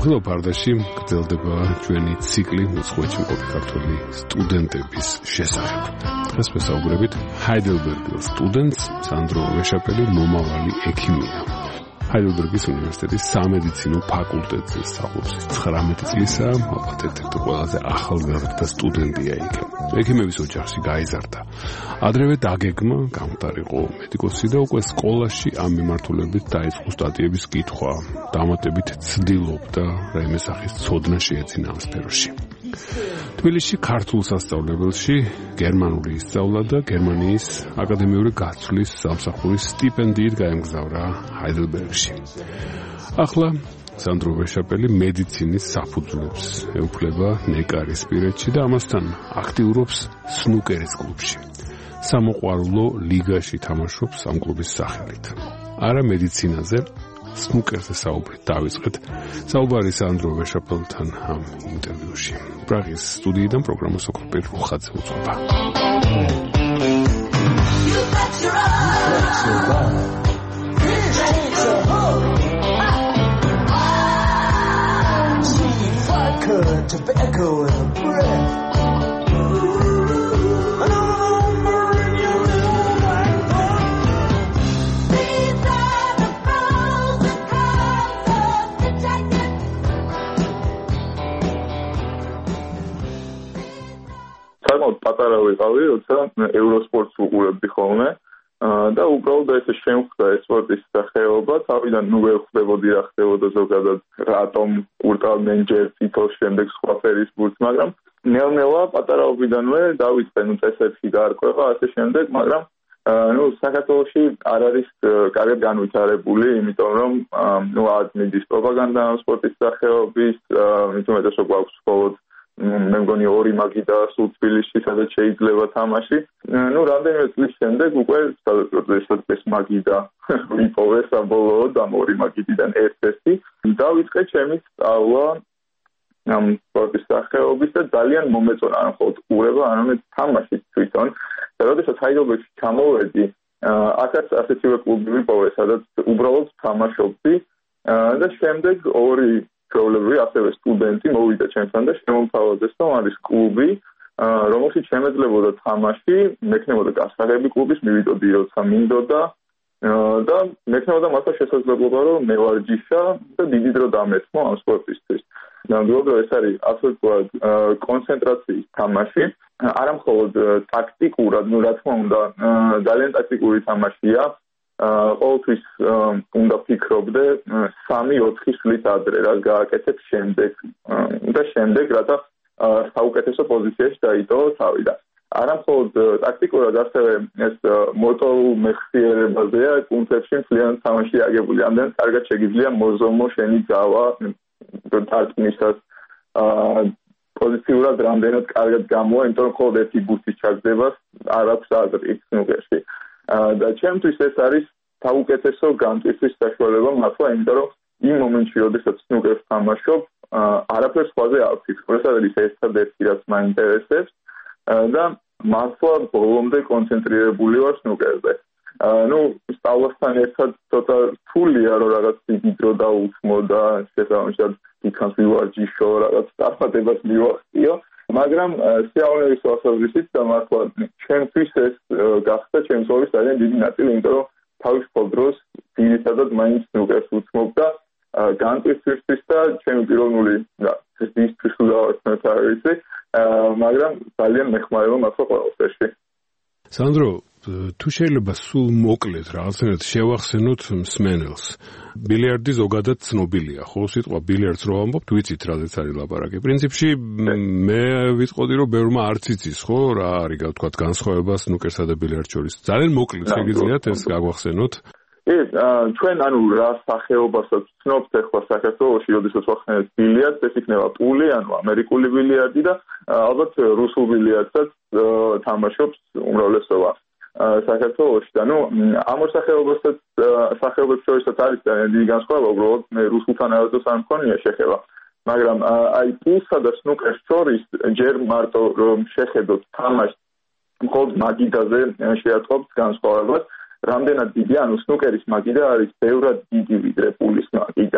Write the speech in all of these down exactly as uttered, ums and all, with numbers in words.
ბავშვო ფარდაში გრძელდება ჩვენი ციკლი უცხოეთში მყოფი ქართველი სტუდენტების შესახებ. დღეს ვესაუბრებით ჰაიდელბერგელ სტუდენტს სანდრო ვეშაპელი მომავალი ექიმია. ჰაიდელბერგის უნივერსიტეტის სამედიცინო ფაკულტეტზე სწავლობს. ცხრამეტი წლისა, ალბათ ერთ-ერთი ყველაზე ახალგაზრდა სტუდენტია იქ. ექიმების ოჯახში გაიზარდა. ადრევე დაგეგმა, გამხდარიყო მედიკოსი და უკვე სკოლაში ამ მიმართულებით დაიწყო სტატიების კითხვა. დამატებით ცდილობდა რაიმე სახის ცოდნა შეეძინა ამ სფეროში. თბილისში ქართულ სასწავლებელში გერმანული ისწავლა და გერმანიის აკადემიური გაცვლის სამსახურის სტიპენდიით გაემგზავრა ჰაიდელბერგში. ახლა სანდრო ვეშაპელი მედიცინის საფუძვლებს ეუფლება ნეკარისპირეთში და ამასთან აქტიურობს სნუკერის კლუბში. სამოყვარულო ლიგაში თამაშობს ამ კლუბის სახელით. არა მედიცინაზე, სნუკერზე საუბრით დავიწყეთ. საუბარი სანდრო ვეშაპელთან ამ ინტერვიუში. პრაღის სტუდიიდან პროგრამა სოფრპირ რუხაძე უძღვება. Tobacco in the breath. საკმაოდ პატარა ვიყავი, როცა ევროსპორტს ვუყურებდი ხოლმე და უბრალოდ ეს შემხვდა ეს სპორტის სახეობა, თავიდან ნუ ვერ ხვდებოდი რა ხდებოდა ზოგადად, რატომ ურტავდნენ ჯერ თითოს შემდეგ სხვა ფერის ბურთს, მაგრამ ნელ-ნელა პატარაობიდანვე დავიწყე ნუ წესებში გარკვევა, ასე შემდეგ, მაგრამ ნუ საქართველოში არ არის კარგად განვითარებული, იმიტომ რომ ნუ არ მიდის პროპაგანდა სპორტის სახეობის, მით უმეტეს რომ გვაქვს მხოლოდ მე მგონი ორი მაგიდა სულ თბილისში, სადაც შეიძლება თამაში. ნუ რამდენიმე წლის შემდეგ უკვე სადაც ეს მაგიდა ვიპოვე საბოლოოდ ამ ორი მაგიდიდან ერთ-ერთი. დავიწყე ჩემი სწავლა ამ სპორტის სახეობის და ძალიან მომეწონა არა მხოლოდ ყურება, არამედ თამაშიც თვითონ. და როდესაც ჰაიდელბერგში ჩამოვედი, აქაც ასეთივე კლუბი ვიპოვე, სადაც უბრალოდ თამაშობდი და შემდეგ ორი ჩვეულებრივი ასევე სტუდენტი მოვიდა ჩემთან და შემომთავაზეს, რომ არის კლუბი, რომელშიც შემეძლებოდა თამაში, მექნებოდა გასაღები კლუბის, მივიდოდი როცა მინდოდა და მექნებოდა მართლა შესაძლებლობა, რომ მევარჯიშა და დიდი დრო დამეცმო ამ სპორტისთვის. ნამდვილად ეს არის ასე ვთქვათ კონცენტრაციის თამაში, არა მხოლოდ ტაქტიკურად, ნუ რა თქმა უნდა, ძალიან ტაქტიკური თამაშია. ყოველთვის უნდა ფიქრობდე სამი ოთხი შვილით ადრე რა გააკეთებ შემდეგ და შემდეგ რათა საუკეთესო პოზიციაში დაიტოვო თავი და არა მხოლოდ ტაქტიკურად ასევე ეს მოტოულ მეხსიერებაზეა კუნთებში მთლიან თამაში აგებული. ამდენ კარგად შეგიძლია მოზომო შენი ძალა დარტყმისას პოზიციურად რამდენად კარგად გამოვა, იმიტომ რომ მხოლოდ ერთი ბურთის ჩაგდება არ აქვს აზრი სნუკერში. და ჩემთვის ეს არის საუკეთესო განწვისთვის საშუალება მართლა, იმიტომ რომ იმ მომენტში, როდესაც სნუკერს თამაშობ, არაფერს სხვაზე არ ვფიქრობ. ეს არის ერთადერთი, რაც მაინტერესებს და მართლა ბოლომდე კონცენტრირებული ვარ სნუკერზე. ნუ სწავლასთან ერთად ცოტა რთულია, რომ რაღაც დიდი დრო დაუთმო და შესაბამისად იქანს ვივარჯიშო, რაღაც წარმატებას მივახციო. მაგრამ სიამოვნების ვასაუბრისით და მართლა ჩემთვის ეს გახდა ჩემი ცხოვრების ძალიან დიდი ნაწილი, იმიტომ რომ თავისუფალ დროს ძირითადად მაინც სნუკერს ვუცმობ და განწვისისთვის და ჩემი პიროვნული ზრდისთვის უდავართ არ ვიცი, მაგრამ ძალიან მეხმარება მართლა ყველაფერში. სანდრო, თუ შეიძლება სულ მოკლედ რაღაცნაირად შევახსენოთ მსმენელს. ბილიარდი ზოგადად ცნობილია, ხო? სიტყვა ბილიარდს რო ამბობთ, ვიცით რაზეც არის ლაპარაკი. პრინციპში მე ვიტყოდი, რომ ბევრმა არც იცის, ხო, რა არის თქვათ განსხვავება სნუკერსა და ბილიარდს შორის. ძალიან მოკლედ შეგიძლიათ ეს გაგვახსენოთ. ეს ჩვენ ანუ რა სახეობასაც ვცნობთ ახლა საქართველოში, როდესაც ვახსენებთ ბილიარდს, ეს იქნება პული, ანუ ამერიკული ბილიარდი და ალბათ რუსულ ბილიარდსაც თამაშობს უმრავლესობა საქართველოში და ნუ ამ ორ სახეობასაც სახეობებს შორისაც არის დიდი განსხვავება, უბრალოდ მე რუსულთან არასდროს არ მქონია შეხება. მაგრამ აი პულსა და სნუკერს შორის ჯერ მარტო რომ შეხედოთ თამაშს მხოლოდ მაგიდაზე შეატყობთ განსხვავებას. რამდენად დიდი, ანუ სნუკერის მაგიდა არის ბევრად დიდი ვიდრე პულის მაგიდა.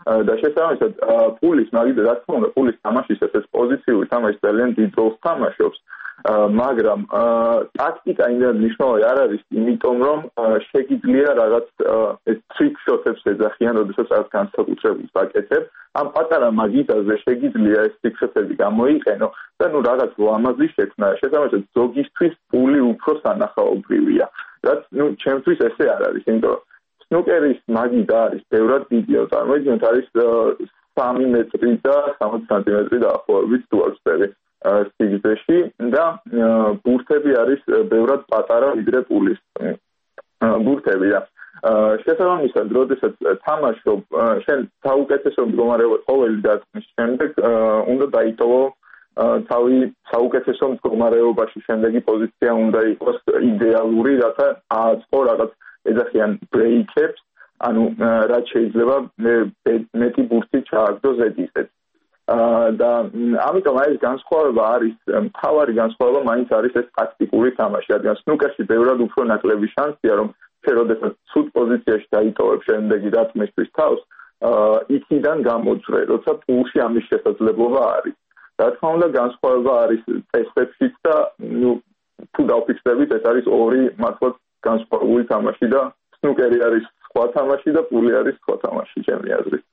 და შესაბამისად პულის მაგიდა რა თქმა უნდა პულის თამაშის ეს პოზიციური თამაში ძალიან დიდ როლს თამაშობს მაგრამ ტაქტიკა იმდენად მნიშვნელოვანი არ არის იმიტომ რომ შეგიძლია რაღაც ეს ტრიკ შოტებს ეძახიან როდესაც რაღაც განსაკუთრებულს აკეთებ ამ პატარა მაგიდაზე შეგიძლია ეს ტრიკ შოტები გამოიყენო და ნუ რაღაც ლამაზი შექმნა შესაბამისად ზოგისთვის პული უფრო სანახაობრივია რაც ნუ ჩემთვის ესე არ არის იმიტომ რომ სნუკერის მაგიდა არის ბევრად დიდია წარმოიდგინეთ არის სამი მეტრი და სამოცი სანტიმეტრი დაახლოებით თუ არ ვცდები სიგრძეში და ბურთები არის ბევრად პატარა ვიდრე პულის ბურთები და შესაბამისად როდესაც თამაშობ შენ საუკეთესო მდგომარეობა ყოველი დარტყმის შემდეგ უნდა დაიტოვო თავი საუკეთესო მდგომარეობაში შემდეგი პოზიცია უნდა იყოს იდეალური რათა აწყო რაღაც ეძახიან ბრეიქებს ანუ რაც შეიძლება მეტი ბურთი ჩააგდო ზედიზედ და ამიტომ აი ეს განსხვავება არის მთავარი განსხვავება მაინც არის ეს ტაქტიკური თამაში რადგან სნუკერში ბევრად უფრო ნაკლები შანსია რომ შენ როდესაც ცუდ პოზიციაში დაიტოვებ შემდეგი დარტყმისთვის თავს იქიდან გამოძრე როცა პულში ამის შესაძლებლობა არის რა თქმა უნდა განსხვავება არის ტესტებშიც და ნუ თუ დავფიქსირებით ეს არის ორი მართლაც განსხვავებული თამაში და სნუკერი არის სხვა თამაში და პული არის სხვა თამაში ჩემი აზრით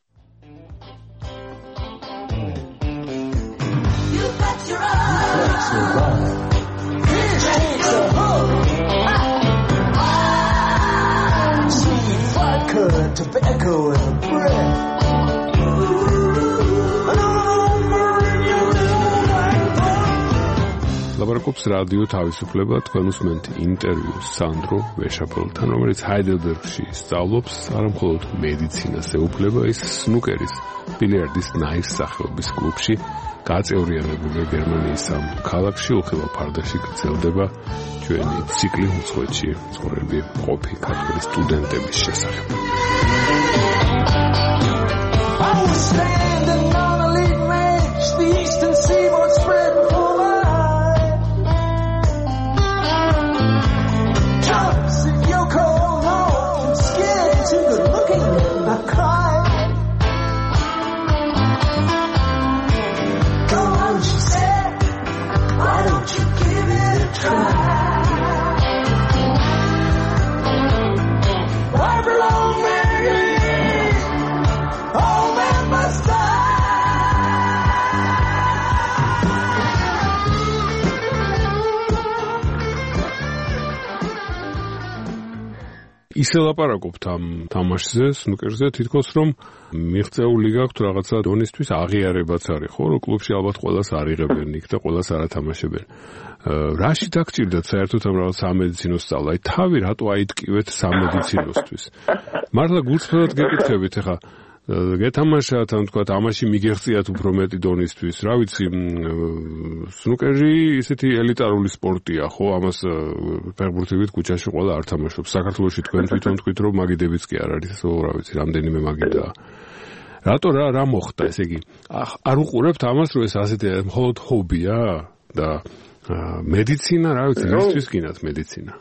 Tobacco and bread. ლაპარაკობს რადიო თავისუფლება თქვენ უსმენთ ინტერვიუს სანდრო ვეშაპელთან რომელიც ჰაიდელბერგში სწავლობს არამხოლოდ მედიცინას ეუფლება ის სნუკერის ბილიარდის ნაირსახეობის კლუბში გაწევრიანებულია გერმანიის ამ ქალაქში უხილო ფარდაში გრძელდება ჩვენი ციკლი უცხოეთში ცხოვრები ყოფი ქართული სტუდენტების შესახებ ისე ლაპარაკობთ ამ თამაშზე, სნუკერზე, თითქოს რომ მიღწეული გაქვთ რაღაცა დონისთვის აღიარებაც არის, ხო, რომ კლუბში ალბათ ყველას არიღებენ იქ და ყველას არათამაშებენ. რაში დაგჭირდათ საერთოდ ამ რაღაც სამედიცინო სწავლა? აი თავი რატო აიტკივეთ სამედიცინოსთვის? მართლა გულწრფელად გეკითხებით ახლა გეთამაშათ ან თქვა ამაში მიგეღწიათ უფრო მეტი დონისთვის, რა ვიცი, სნუკერი ისეთი ელიტარული სპორტია, ხო, ამას ფეხბურთებით ქუჩაში ყველა არ თამაშობს. საქართველოში თქვენ თვითონ თქვით, რომ მაგიდებიც კი არ არის, ესო რა ვიცი, რამდენიმე მაგიდაა. რატო რა რა მოხდა, ესე იგი, არ უყურებთ ამას, რომ ეს ასეთი მხოლოდ ჰობია და მედიცინა, რა ვიცი, მისთვის გინათ მედიცინა.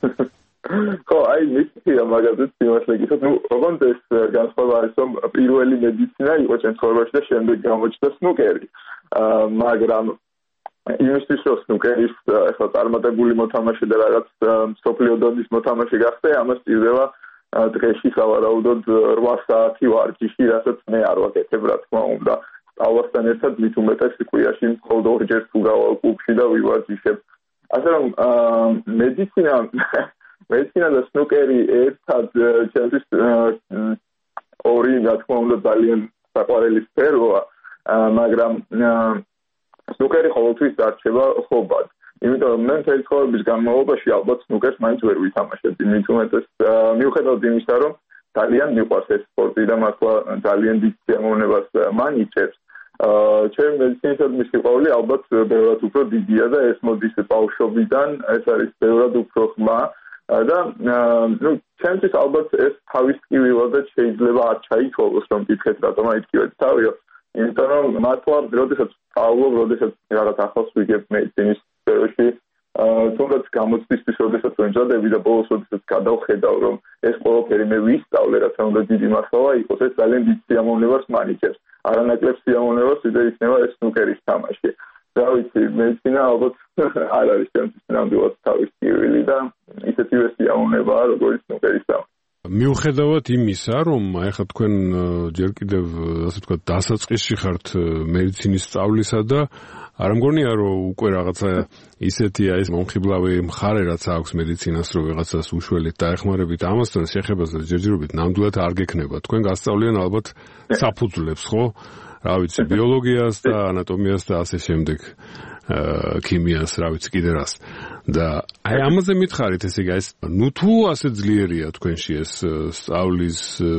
ხო, აი მიწია მაგაზეც იმას მეკითხეთ, ნუ ოღონდ ეს განსხვავება არის, რომ პირველი მედიცინა იყო ჩემ ცხოვრებაში და შემდეგ გამოჩნდა სნუკერი. მაგრამ იმისთვის რომ სნუკერის ახლა წარმატებული მოთამაშე და რაღაც მსოფლიო დონის მოთამაშე გახდე, ამას სჭირდება დღეში სავარაუდოდ რვა საათი ვარჯიში, რასაც მე არ ვაკეთებ, რა თქმა უნდა. სწავლასთან ერთად მით უმეტეს კვირაში მხოლოდ ორჯერ თუ გავალ კლუბში და ვივარჯიშებ. ასე რომ მედიცინა მედიცინა და სნუკერი ერთად ჩემთვის ორი რა თქმა უნდა ძალიან საყვარელი სფეროა, მაგრამ სნუკერი ყოველთვის დარჩება ხობად. იმიტომ რომ მე მთელი ცხოვრების განმავლობაში ალბათ სნუკერს მაინც ვერ ვითამაშებდი, მით უმეტეს მიუხედავად იმისა, რომ ძალიან მიყვარს ეს სპორტი და მართლა ძალიან დიდ სიამოვნებას მანიჭებს. ჩემი მედიცინისადმი სიყვარული ალბათ ბევრად უფრო დიდია და ეს მოდის ბავშვობიდან, ეს არის ბევრად უფრო ხმა. და ნუ ჩემთვის ალბათ ეს თავის ტკივილადაც შეიძლება არ ჩაითვალოს რომ თითქოს რატომ აიტკივეთ თავიო იმიტომ რომ მართლა როდესაც სწავლობ როდესაც რაღაც ახალს ვიგებ მედიცინის სფეროში თუნდაც გამოცდისთვის როდესაც ვემზადები და ბოლოს როდესაც გადავხედავ, რომ ეს ყველაფერი მე ვისწავლე, რაც უნდა დიდი მასალა იყოს, ეს ძალიან დიდ სიამოვნებას მანიჭებს. არანაკლებ სიამოვნებას ვიდრე იქნება ეს სნუკერის თამაში. და ვიცი, მეცინა ალბათ არ არის ჩემთვის ნამდვილად თავის ტკივილი და ისეთივე სიამოვნებაა, როგორც სნუკერის თამაში. მიუხედავად იმისა, რომ ახლა თქვენ ჯერ კიდევ ასე ვთქვათ დასაწყისში ხართ მედიცინის სწავლისა და არ მგონია რომ უკვე რაღაცა ისეთია ეს მომხიბლავი მხარე რაც აქვს მედიცინას რომ ვიღაცას უშველით დაეხმარებით ამასთან შეხებას და ჯერჯერობით ნამდვილად არ გექნება. თქვენ გასწავლიან ალბათ საფუძვლებს, ხო? რა ვიცი, ბიოლოგიას და ანატომიას და ასე შემდეგ. ქიმიას, რა ვიცი, კიდე რას. და აი ამაზე მითხარით, ესე იგი, ეს ნუ თუ ასე ძლიერია თქვენში ეს სწავლის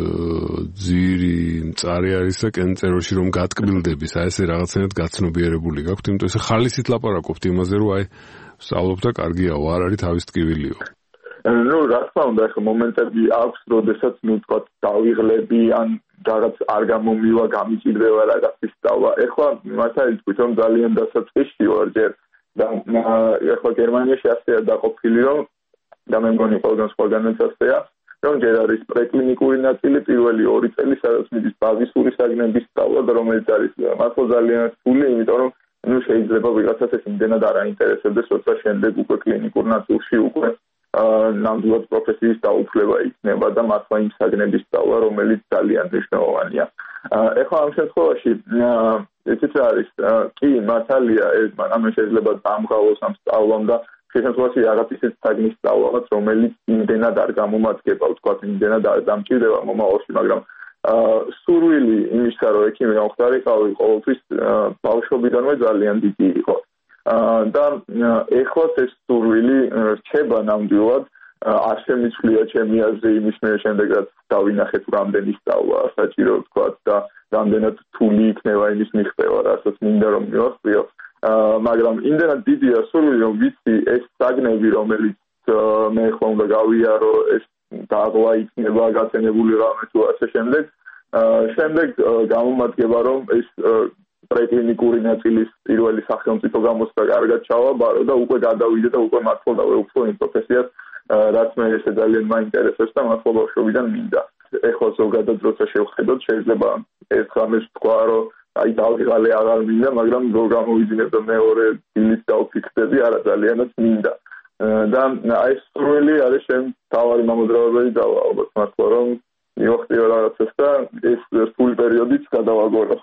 ძირი, მწარე არის და კენწეროში რომ გატკბილდების, აი ესე რაღაცნაირად გაცნობიერებული გაქვთ, იმიტომ ესე ხალისით ლაპარაკობთ იმაზე, რომ აი სწავლობ და კარგიაო, არ არის თავის ტკივილიო. ნუ რა თქმა უნდა, ახლა მომენტები აქვს, როდესაც ნუ თქვა დავიღლები ან რაღაც არ გამომივა, გამიჭირდება რაღაცის სწავლა. ეხლა მართალი თქვით, რომ ძალიან დასაწყისში ვარ ჯერ და ეხლა გერმანიაში ასეა დაყოფილი, რომ და მე მგონი ყველგან სხვაგანაც ასეა, რომ ჯერ არის პრეკლინიკური ნაწილი, პირველი ორი წელი, სადაც მიდის ბაზისური საგნების სწავლა და რომელიც არის მართლა ძალიან რთული, იმიტომ რომ ნუ შეიძლება ვიღაცას ეს იმდენად არ აინტერესებდეს, როცა შემდეგ უკვე კლინიკურ ნაწილში უკვე ნამდვილად პროფესიის დაუფლება იქნება და მართლა იმ საგნების სწავლა, რომელიც ძალიან მნიშვნელოვანია. ეხლა ამ შემთხვევაში ესეც არის, კი, მართალია, ამან შეიძლება დამღალოს ამ სწავლამ და შესაძლოა რაღაც ისეთ საგნის სწავლაც, რომელიც იმდენად არ გამომადგება, ვთქვათ, იმდენად არ დამჭირდება მომავალში, მაგრამ სურვილი იმისა, რომ ექიმი გამხდარიყავი, ყოველთვის ბავშვობიდანვე ძალიან დიდი იყო. და ეხლა ეს სურვილი რჩება ნამდვილად, არ შემიცვლია ჩემი აზრი იმის მე შემდეგ რაც დავინახეთ რამდენი სწავლა საჭირო ვთქვათ და რამდენად რთული იქნება იმის მიღწევა, რასაც მინდა რომ მივახციო. მაგრამ იმდენად დიდია სურვილი, რომ ვიცი ეს საგნები, რომელიც მე ახლა უნდა გავიარო, ეს დაღლა იქნება გაცენებული რამე თუ ასე შემდეგ. შემდეგ გამომადგება, რომ ეს პრეკლინიკური ნაწილის პირველი სახელმწიფო გამოცდა კარგად ჩავაბარო და უკვე გადავიდე და უკვე მართლა დავეუფლო იმ პროფესიას, რაც მე ესე ძალიან მაინტერესებს და მართლა ბავშვობიდან მინდა. ეხლა ზოგადად როცა შევხედოთ, შეიძლება ერთ რამეს თქვა, რომ აი დავიღალე აღარ მინდა, მაგრამ რო გამოვიძინებ და მეორე დილით დავფიქრდები, არა ძალიანაც მინდა. და აი ეს სურვილი არის ჩემი თავარი მამოძრავებელი დავა, ალბათ მართლა რომ მივახციო რაღაცას და ეს რთული პერიოდიც გადავაგორო.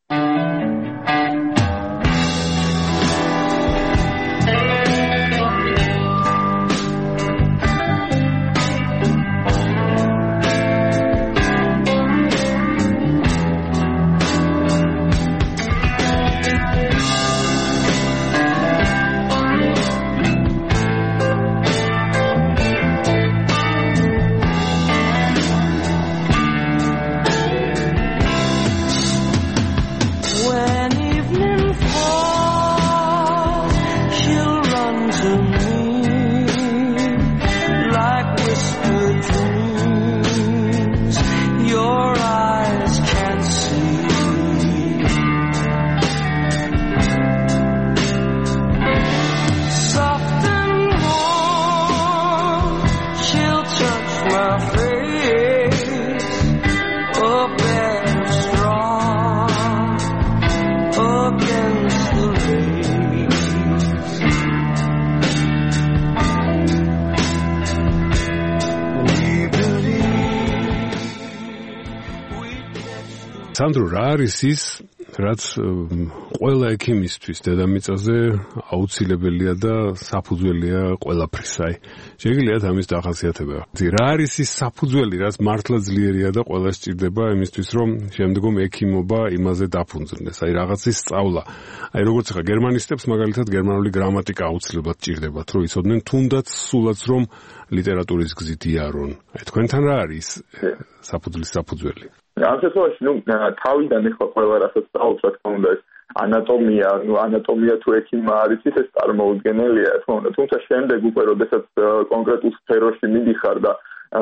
სანდრო, რა არის ის, რაც ყველა ექიმისთვის დედამიწაზე აუცილებელია და საფუძველია ყველაფრის, აი, შეგიძლიათ ამის დახასიათება. რა არის ის საფუძველი, რაც მართლა ძლიერია და ყველა სჭირდება იმისთვის, რომ შემდგომ ექიმობა იმაზე დაფუძნდეს, აი, რაღაცის სწავლა. აი, როგორც ახლა გერმანისტებს მაგალითად გერმანული გრამატიკა აუცილებლად სჭირდებათ, რომ იცოდნენ თუნდაც სულაც რომ ლიტერატურის გზით იარონ. აი, თქვენთან რა არის საფუძვლის საფუძველი? ამ შემთხვევაში, ნუ თავიდან ახლა ყველა რასაც სწავლობს, რა თქმა უნდა, ეს ანატომია, ნუ ანატომია თუ ექიმმა არის ის ეს წარმოუდგენელია, რა თქმა უნდა, თუმცა შემდეგ უკვე როდესაც კონკრეტულ სფეროში მიდიხარ და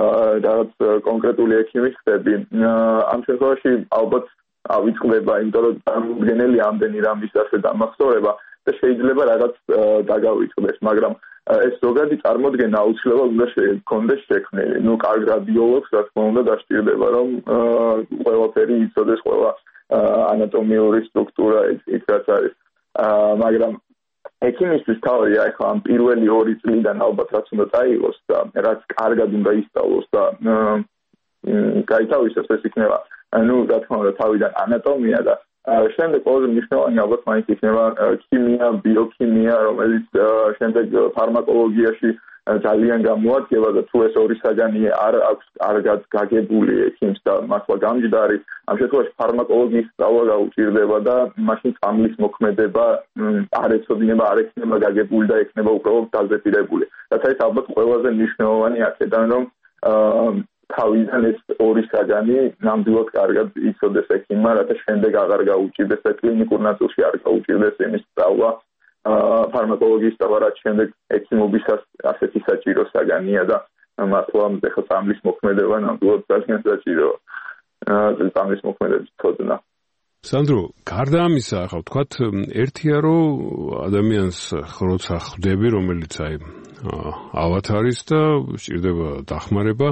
რაღაც კონკრეტული ექიმი ხდები, ამ შემთხვევაში ალბათ ავიწყდება, იმიტომ რომ წარმოუდგენელი ამდენი რამის ასე დამახსოვრება და შეიძლება რაღაც დაგავიწყდეს, მაგრამ ეს ზოგადი წარმოდგენა აუცილებლად უნდა შექონდეს შექმნილი. ნუ კარგ რადიოლოგს რა თქმა უნდა დასჭირდება, რომ ყველაფერი იცოდეს, ყველა ანატომიური სტრუქტურა იქ რაც არის. მაგრამ ექიმისთვის თავი ახლა ამ პირველი ორი წლიდან ალბათ რაც უნდა წაიღოს და რაც კარგად უნდა ისწავლოს და გაითავისოს ეს იქნება ну რა თქმა უნდა თავიდან ანატომია და შემდეგ ყველაზე მნიშვნელოვანი ალბათ მაინც იქნება ქიმია, ბიოქიმია, რომელიც შემდეგ ფარმაკოლოგიაში ძალიან გამოადგება და თუ ეს ორი საგანი არ აქვს კარგად გაგებული ექიმს და მართლა გამჯდარი, ამ შემთხვევაში ფარმაკოლოგიის სწავლა გაუჭირდება და მაშინ წამლის მოქმედება არ ეცოდინება, არ ექნება გაგებული და ექნება უბრალოდ დაზეპირებული. რაც არის ალბათ ყველაზე მნიშვნელოვანი აქედან, რომ თავიდან ეს ორი საგანი ნამდვილად კარგად იცოდეს ექიმმა, რათა შემდეგ აღარ გაუჭირდეს და კლინიკურ ნაწილში არ გაუჭირდეს იმის სწავლა. ფარმაკოლოგიის სწავლა რაც შემდეგ ექიმობისას ასეთი საჭირო საგანია და მართლა ახლა წამლის მოქმედება ნამდვილად ძალიან საჭიროა. წამლის მოქმედების ცოდნა. სანდრო, გარდა ამისა, ახლა ვთქვათ, ერთია რომ ადამიანს როცა ხვდები, რომელიც აი ავათარის და სჭირდება დახმარება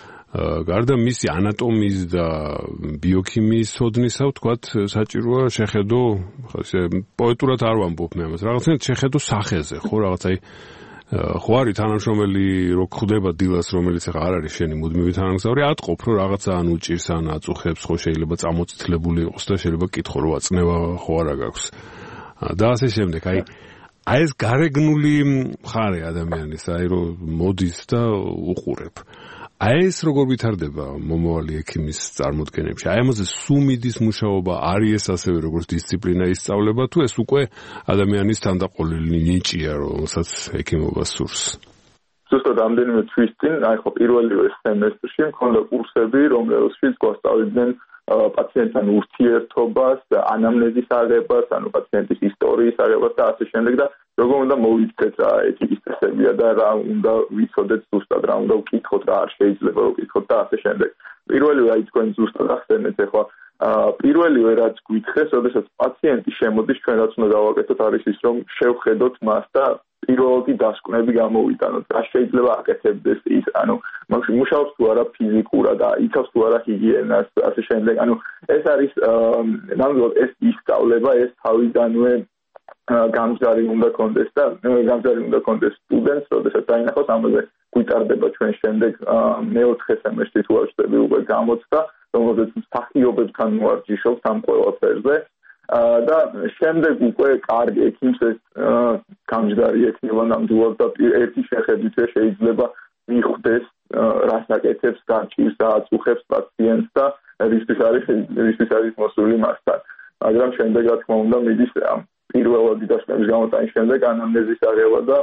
გარდა მისი ანატომიის და ბიოქიმიის ცოდნისა, ვთქვათ, საჭიროა შეხედო, ესე პოეტურად არ ვამბობ მე ამას, რაღაცნაირად შეხედო სახეზე, ხო, რაღაც აი ხო არის თანამშრომელი რო ხვდება დილას, რომელიც ახლა არ არის შენი მუდმივი თანამგზავრი, ატყობ, რომ რაღაცა ან უჭირს, ან აწუხებს, ხო, შეიძლება წამოწითლებული იყოს და შეიძლება კითხო, რომ აწნევა ხო არა გაქვს. და ასე შემდეგ, აი აი ეს გარეგნული მხარე ადამიანის, აი რომ მოდის და უყურებ. აი ეს როგორ ვითარდება მომავალი ექიმის წარმოდგენებში? აი ამაზე სუმიდის მუშაობა არის ეს ასევე როგორც დისციპლინა ისწავლება თუ ეს უკვე ადამიანის თანდაყოლილი ნიჭია, რომელსაც ექიმობა სურს? ზუსტად ამდენიმე თვის წინ, აი ხო პირველივე სემესტრში მქონდა კურსები, რომელშიც გვასწავლიდნენ პაციენტთან ურთიერთობას, ანამნეზის აღებას, ანუ პაციენტის ისტორიის აღებას და ასე შემდეგ და როგორ უნდა მოვიქცეთ რა ეთიკის წესებია და რა უნდა ვიცოდეთ ზუსტად, რა უნდა ვკითხოთ, რა არ შეიძლება რომ ვკითხოთ და ასე შემდეგ. პირველივე აი თქვენ ზუსტად ახსენეთ ახლა პირველივე რაც გვითხრეს, როდესაც პაციენტი შემოდის, ჩვენ რაც უნდა გავაკეთოთ არის ის, რომ შევხედოთ მას და პირველი დასკვნები გამოვიტანოთ. რა შეიძლება აკეთებდეს ის, ანუ მუშაობს თუ არა ფიზიკურად და იცავს თუ არა ჰიგიენას, ასე შემდეგ. ანუ ეს არის ნამდვილად ეს ისწავლება, ეს თავიდანვე გამჯდარი უნდა კონდეს და გამჯდარი უნდა კონდეს სტუდენტს, როდესაც დაინახოს ამაზე გვიტარდება ჩვენ შემდეგ მეოთხე სემესტრი თუ არ ვშტები უკვე გამოცხდა, რომელზეც მსახიობებთან ვარჯიშობთ ამ ყველაფერზე. და შემდეგ უკვე კარგ ექიმს ეს გამჯდარი ექნება ნამდვილად და ერთი შეხედვით შეიძლება მიხვდეს რას აკეთებს, გაჭირს და აწუხებს პაციენტს და რისთვის არის რისთვის არის მოსული მასთან. მაგრამ შემდეგ რა თქმა უნდა მიდის პირველადი დასკვნების გამოტანის შემდეგ ანამნეზის აღება და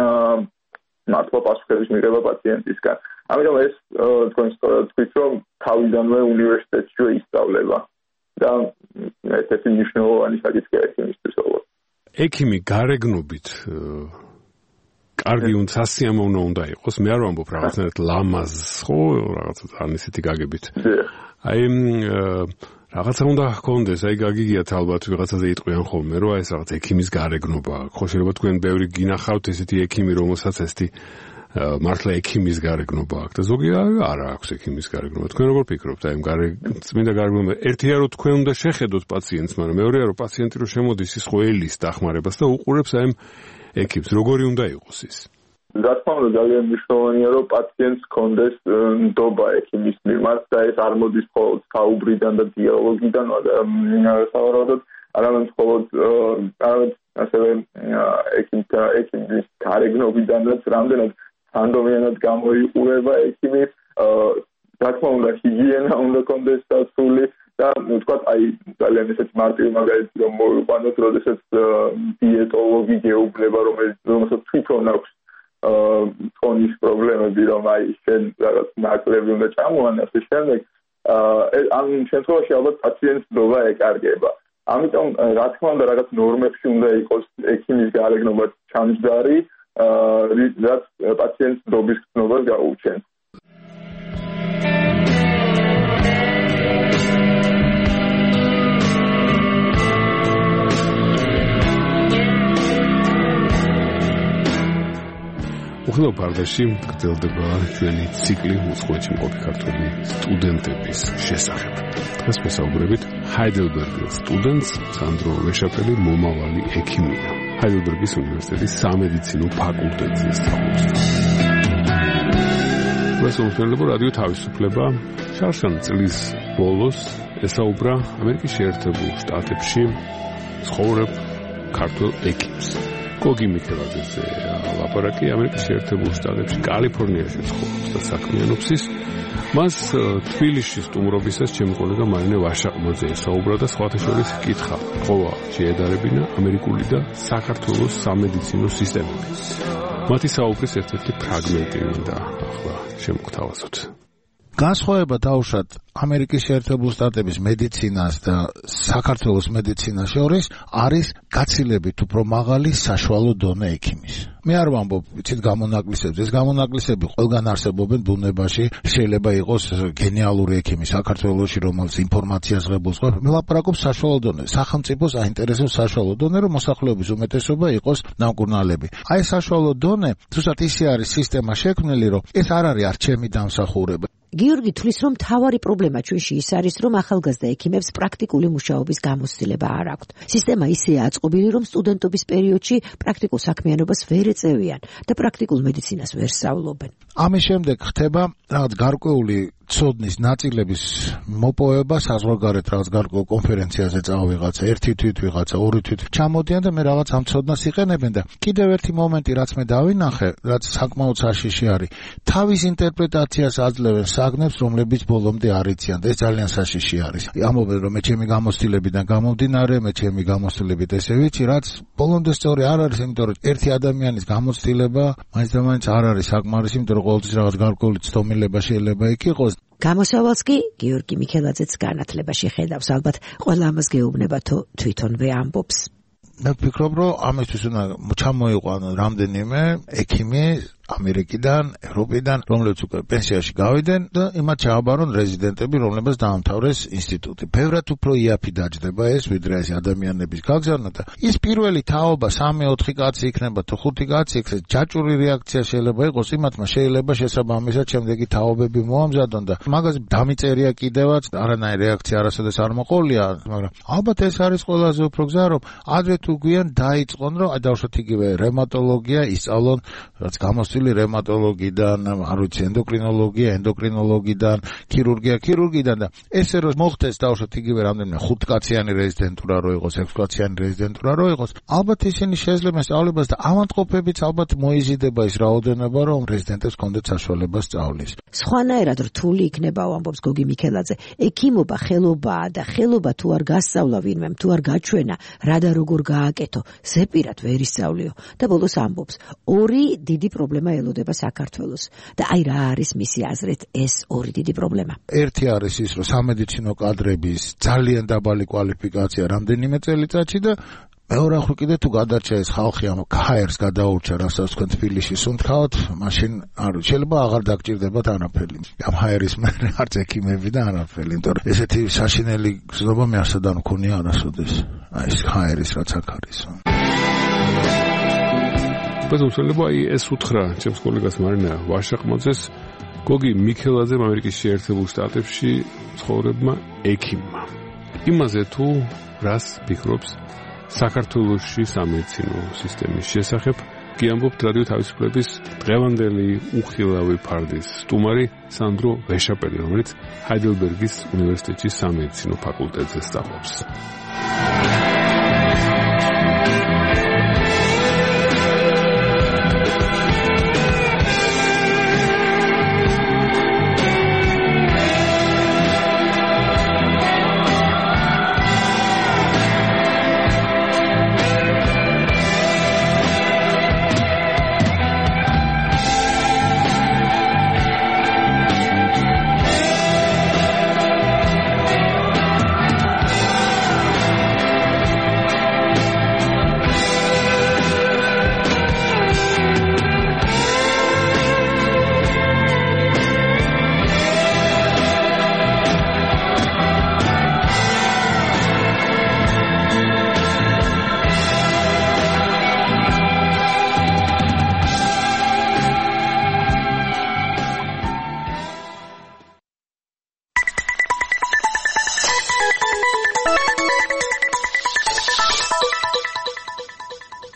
მართლა პასუხების მიღება პაციენტისგან. ამიტომ ეს თქვენ სწორად თქვით, რომ თავიდანვე უნივერსიტეტში ისწავლება. და ეს მნიშვნელოვანი საკითხია ექიმისთვის ალბათ. ექიმი გარეგნობით კარგი უნდა სასიამოვნო უნდა იყოს. მე არ ვამბობ რაღაცნაირად ლამაზს, ხო, რაღაცა ან ისეთი გაგებით. აი რაღაცა უნდა ჰქონდეს, აი გაგიგიათ ალბათ ვიღაცაზე იტყვიან ხოლმე, რომ აი ეს რაღაც ექიმის გარეგნობა. ხო შეიძლება თქვენ ბევრი გინახავთ ესეთი ექიმი, რომელსაც ესეთი მართლა ექიმის გარეგნობა აქვს და ზოგი არ აქვს ექიმის გარეგნობა. თქვენ როგორ ფიქრობთ აი ამ წმინდა გარეგნობა? ერთია რომ თქვენ უნდა შეხედოთ პაციენტს, მაგრამ მეორეა რომ პაციენტი რომ შემოდის ის ხო ელის დახმარებას და უყურებს აი ამ ექიმს. როგორი უნდა იყოს ის? რა თქმა უნდა ძალიან მნიშვნელოვანია რომ პაციენტს ჰქონდეს ნდობა ექიმის მიმართ და ეს არ მოდის მხოლოდ საუბრიდან და დიალოგიდან, სავარაუდოდ არამედ მხოლოდ არამედ ასევე ექიმის გარეგნობიდანაც რამდენად ანდომიანად გამოიყურება ექიმი, რა თქმა უნდა ჰიგიენა უნდა კონდეს დასული და ვთქვათ აი ძალიან ესეთი მარტივი მაგალითი რომ მოვიყვანოთ, როდესაც დიეტოლოგი გეუბნება, რომელსაც თვითონ აქვს ტონის პრობლემები, რომ აი შენ რაღაც ნაკლები უნდა წამოან ასე შემდეგ, ამ შემთხვევაში ალბათ პაციენტს ნდობა ეკარგება. ამიტომ რა თქმა უნდა რაღაც ნორმებში უნდა იყოს ექიმის გარეგნობა ჩამჯდარი, რაც პაციენტს ნდობის გრძნობას გაუჩენს. უხილავ პარდაში გრძელდება ჩვენი ციკლი უცხოეთში მყოფი ქართველი სტუდენტების შესახებ. დღეს ვესაუბრებით ჰაიდელბერგის სტუდენტს სანდრო ვეშაპელი მომავალი ექიმია. ჰაიდელბერგის უნივერსიტეტის სამედიცინო ფაკულტეტზე სწავლობს. მოსულთნელებო რადიო თავისუფლება შარშან წლის ბოლოს ესაუბრა ამერიკის შეერთებულ შტატებში ცხოვრებ ქართულ ექიმს. გოგი მიქელაძეზე ლაპარაკი ამერიკის შეერთებულ შტატებში კალიფორნიაში ცხოვრობს და საქმიანობს. მას თბილისში სტუმრობისას ჩემი კოლეგა მარინე ვაშაყმაძე ესაუბრა და სხვათა შორის კითხა, ყოლა შეედარებინა ამერიკული და საქართველოს სამედიცინო სისტემები. მათი საუბრის ერთ-ერთი ფრაგმენტი მინდა ახლა შემოგთავაზოთ. განსხვავება დაუშვათ ამერიკის შეერთებულ შტატების მედიცინას და საქართველოს მედიცინას შორის არის გაცილებით უფრო მაღალი საშუალო დონე ექიმის. მე არ ვამბობ ვიცით გამონაკლისებს, ეს გამონაკლისები ყველგან არსებობენ ბუნებაში, შეიძლება იყოს გენიალური ექიმი საქართველოში, რომელიც ინფორმაციას ღებულობს, მე ლაპარაკობ საშუალო დონე. სახელმწიფოს აინტერესებს საშუალო დონე, რომ მოსახლეობის უმეტესობა იყოს ნამკურნალები. აი საშუალო დონე, თუმცა ისე არის სისტემა შექმნილი, რომ ეს არ არის არ ჩემი დამსახურება. გიორგი თვლის, რომ თავარი პრობლემა ჩვენში ის არის, რომ ახალგაზრდა ექიმებს პრაქტიკული მუშაობის გამოცდილება არ აქვთ. სისტემა ისეა აწყობილი, რომ სტუდენტობის პერიოდში პრაქტიკულ საქმიანობას ვერ ეწევიან და პრაქტიკულ მედიცინას ვერ სწავლობენ. ამის შემდეგ ხდება რაღაც გარკვეული ცოდნის ნაწილების მოპოვება საზღვარგარეთ რაღაც გარკვეულ კონფერენციაზე წავიღაცა, ერთი თვით ვიღაცა, ორი თვით ჩამოდიან და მე რაღაც ამ ცოდნას იყენებენ და კიდევ ერთი მომენტი რაც მე დავინახე, რაც საკმაოდ საშიში არის, თავის ინტერპრეტაციას აძლევენ საგნებს, რომლებიც ბოლომდე არ იციან და ეს ძალიან საშიში არის. ამობენ რომ მე ჩემი გამოცდილებიდან გამომდინარე, მე ჩემი გამოცდილებით ესე ვიცი, რაც ბოლომდე სწორი არ არის, იმიტომ რომ ერთი ადამიანის გამოცდილება მაინც და მაინც არ არის საკმარისი, იმიტომ რომ ყოველთვის რაღაც გარკვეული ცდომილება შეიძლება იქ იყოს. გამოსავალს კი გიორგი მიქელაძეც განათლებაში ხედავს, ალბათ ყველა ამას გეუბნება თუ თვითონვე ამბობს. მე ვფიქრობ, რომ ამისთვის უნდა ჩამოიყვანონ რამდენიმე ექიმი ამერიკიდან, ევროპიდან, რომლებიც უკვე პენსიაში გავიდნენ და იმათ ჩააბარონ რეზიდენტები, რომლებსაც დაამთავრეს ინსტიტუტი. ბევრად უფრო იაფი დაჯდება ეს, ვიდრე ეს ადამიანების გაგზავნა და ის პირველი თაობა სამი ოთხი კაცი იქნება თუ ხუთი კაცი იქნება, ჯაჭვური რეაქცია შეიძლება იყოს, იმათმა შეიძლება შესაბამისად შემდეგი თაობები მოამზადონ და მაგაზე დამიწერია კიდევაც, არანაირი რეაქცია არასოდეს არ მოყოლია, მაგრამ ალბათ ეს არის ყველაზე უფრო გზა, რომ ადრე თუ გვიან დაიწყონ, რომ დაუშვათ იგივე რევმატოლოგია ისწავლონ, რაც გამოსწავლ რევმატოლოგიდან, არ ვიცი, ენდოკრინოლოგია, ენდოკრინოლოგიდან, ქირურგია, ქირურგიდან და ესე რომ მოხდეს დაუშვათ იგივე რამდენიმე ხუთკაციანი რეზიდენტურა რო იყოს, ექვსკაციანი რეზიდენტურა რო იყოს, ალბათ ისინი შეძლებენ სწავლებას და ავადმყოფებიც ალბათ მოიზიდება ის რაოდენობა, რომ რეზიდენტებს კონდეთ საშუალება სწავლის. სხვანაირად რთული იქნება, ამბობს გოგი მიქელაძე, ექიმობა ხელობაა და ხელობა თუ არ გასწავლა ვინმემ, თუ არ გაჩვენა, რა და როგორ გააკეთო, ზეპირად ვერ ისწავლიო და ბოლოს ამბობს, ორი დიდი პრობლემა ელოდება საქართველოს და აი რა არის მისი აზრით ეს ორი დიდი პრობლემა. ერთი არის ის, რომ სამედიცინო კადრების ძალიან დაბალი კვალიფიკაცია რამდენიმე წელიწადში და მეორე ახლა კიდე თუ გადარჩა ეს ხალხი ამ ქაერს გადაურჩა, რასაც თქვენ თბილისში სუნთქავთ, მაშინ არ შეიძლება აღარ დაგჭირდებათ არაფერი. ამ ჰაერის მერე არც ექიმები და არაფერი, იმიტომ რომ ესეთი საშინელი გზნობა მე არსად არ მქონია არასოდეს. აი ეს ჰაერის რაც აქ არის. ბაზუსელება ეს უთხრა ჩემს კოლეგას მარინა ვაშაყმაძეს გოგი მიქელაძემ ამერიკის შეერთებულ შტატებში ცხოვრებმა ექიმმა. იმაზე თუ რას ფიქრობს საქართველოში სამედიცინო სისტემის შესახებ, კი ამბობთ რადიო თავისუფლების დღევანდელი უხილავი ფარდის სტუმარი სანდრო ვეშაპელი, რომელიც ჰაიდელბერგის უნივერსიტეტის სამედიცინო ფაკულტეტზე სწავლობს.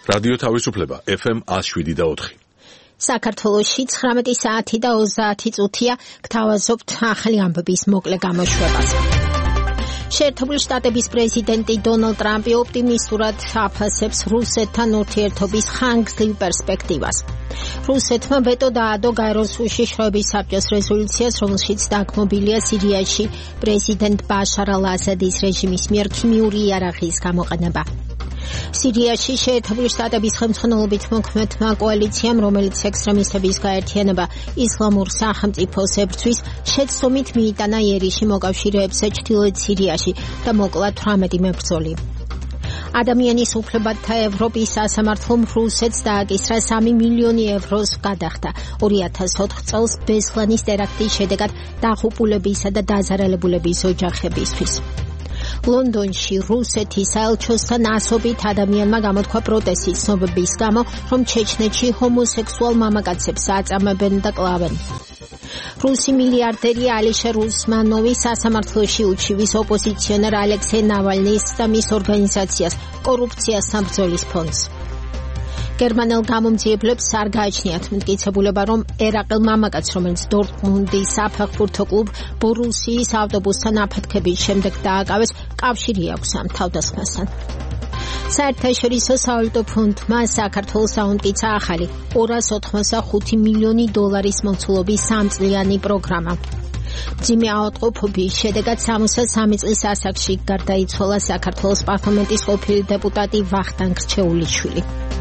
რადიო თავისუფლება ეფ ემ one oh seven და four. საქართველოში ცხრამეტი საათი და ოცდაათი წუთია გთავაზობთ ახალი ამბების მოკლე გამოშვებას. შეერთებული შტატების პრეზიდენტი დონალდ ტრამპი ოპტიმისტურად აფასებს რუსეთთან ურთიერთობის ხანგრძლივ პერსპექტივას. რუსეთმა ვეტო დაადო გაეროს უშიშროების საბჭოს რეზოლუციას, რომელშიც დაგმობილია სირიაში პრეზიდენტ ბაშარ ალ-ასადის რეჟიმის მიერ ქიმიური იარაღის გამოყენება. სირიაში შეერთებული შტატების ხელმძღვანელობით მოქმედმა კოალიციამ, რომელიც ექსტრემისტების გაერთიანება ისლამურ სახელმწიფოს ებრძვის, შეცდომით მიიტანა იერიში მოკავშირეებზე ჩრდილოეთ სირიაში და მოკლა თვრამეტი მებრძოლი. ადამიანის უფლებათა ევროპის სასამართლომ რუსეთს დააკისრა სამი მილიონი ევროს გადახდა ორი ათას ოთხ წელს ბესლანის ტერაქტის შედეგად დაღუპულებისა და დაზარალებულების ოჯახებისთვის. ლონდონში რუსეთის საელჩოსთან ასობით ადამიანმა გამოთქვა პროტესტის ცნობების გამო, რომ ჩეჩნეთში ჰომოსექსუალ მამაკაცებს აწამებენ და კლავენ. რუსი მილიარდერი ალიშერ უსმანოვი სასამართლოში უჩივის ოპოზიციონერ ალექსეი ნავალნის და მის ორგანიზაციას კორუფციასთან ბრძოლის ფონდს. გერმანელ გამომძიებლებს არ გააჩნიათ მტკიცებულება, რომ ერაყელ მამაკაც, რომელიც დორტმუნდის საფეხბურთო კლუბ ბორუსიის ავტობუსთან აფეთქების შემდეგ დააკავეს, კავშირი აქვს ამ თავდასხმასთან. საერთაშორისო სავალუტო ფონდმა საქართველოს აუნტკიცა ახალი ორას ოთხმოცდახუთი მილიონი დოლარის მოცულობის სამწლიანი პროგრამა. მძიმე ავადმყოფობის შედეგად სამოცდასამი წლის ასაკში გარდაიცვალა საქართველოს პარლამენტის ყოფილი დეპუტატი ვახტანგ რჩეულიშვილი.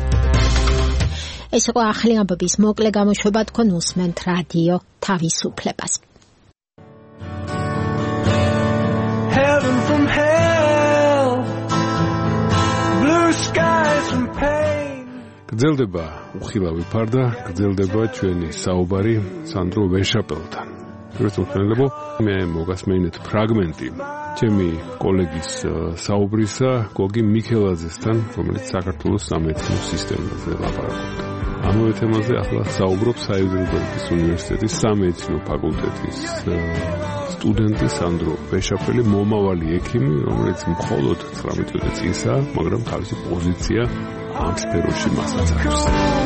ეს იყო ახალი ამბების მოკლე გამოშვება, თქვენ უსმენთ რადიო თავისუფლებას. Heaven from hell, blue skies from pain. გრძელდება უხილავი ფარდა, გრძელდება ჩვენი საუბარი სანდრო ვეშაპელთან. რუსეთელებო მე მოგასმენთ ფრაგმენტი ჩემი კოლეგის საუბრისა გოგი მიქელაძესთან, რომელიც საქართველოს სამეცნიერო სისტემაზე ლაპარაკობდა. ამავე თემაზე ახლა საუბრობ საიდრუგელის უნივერსიტეტის სამეცნიერო ფაკულტეტის სტუდენტი სანდრო ვეშაპელი, მომავალი ექიმი, რომელიც მხოლოდ ცხრამეტ წლისაა, მაგრამ თავისი პოზიცია ამ სფეროში მასაც აქვს.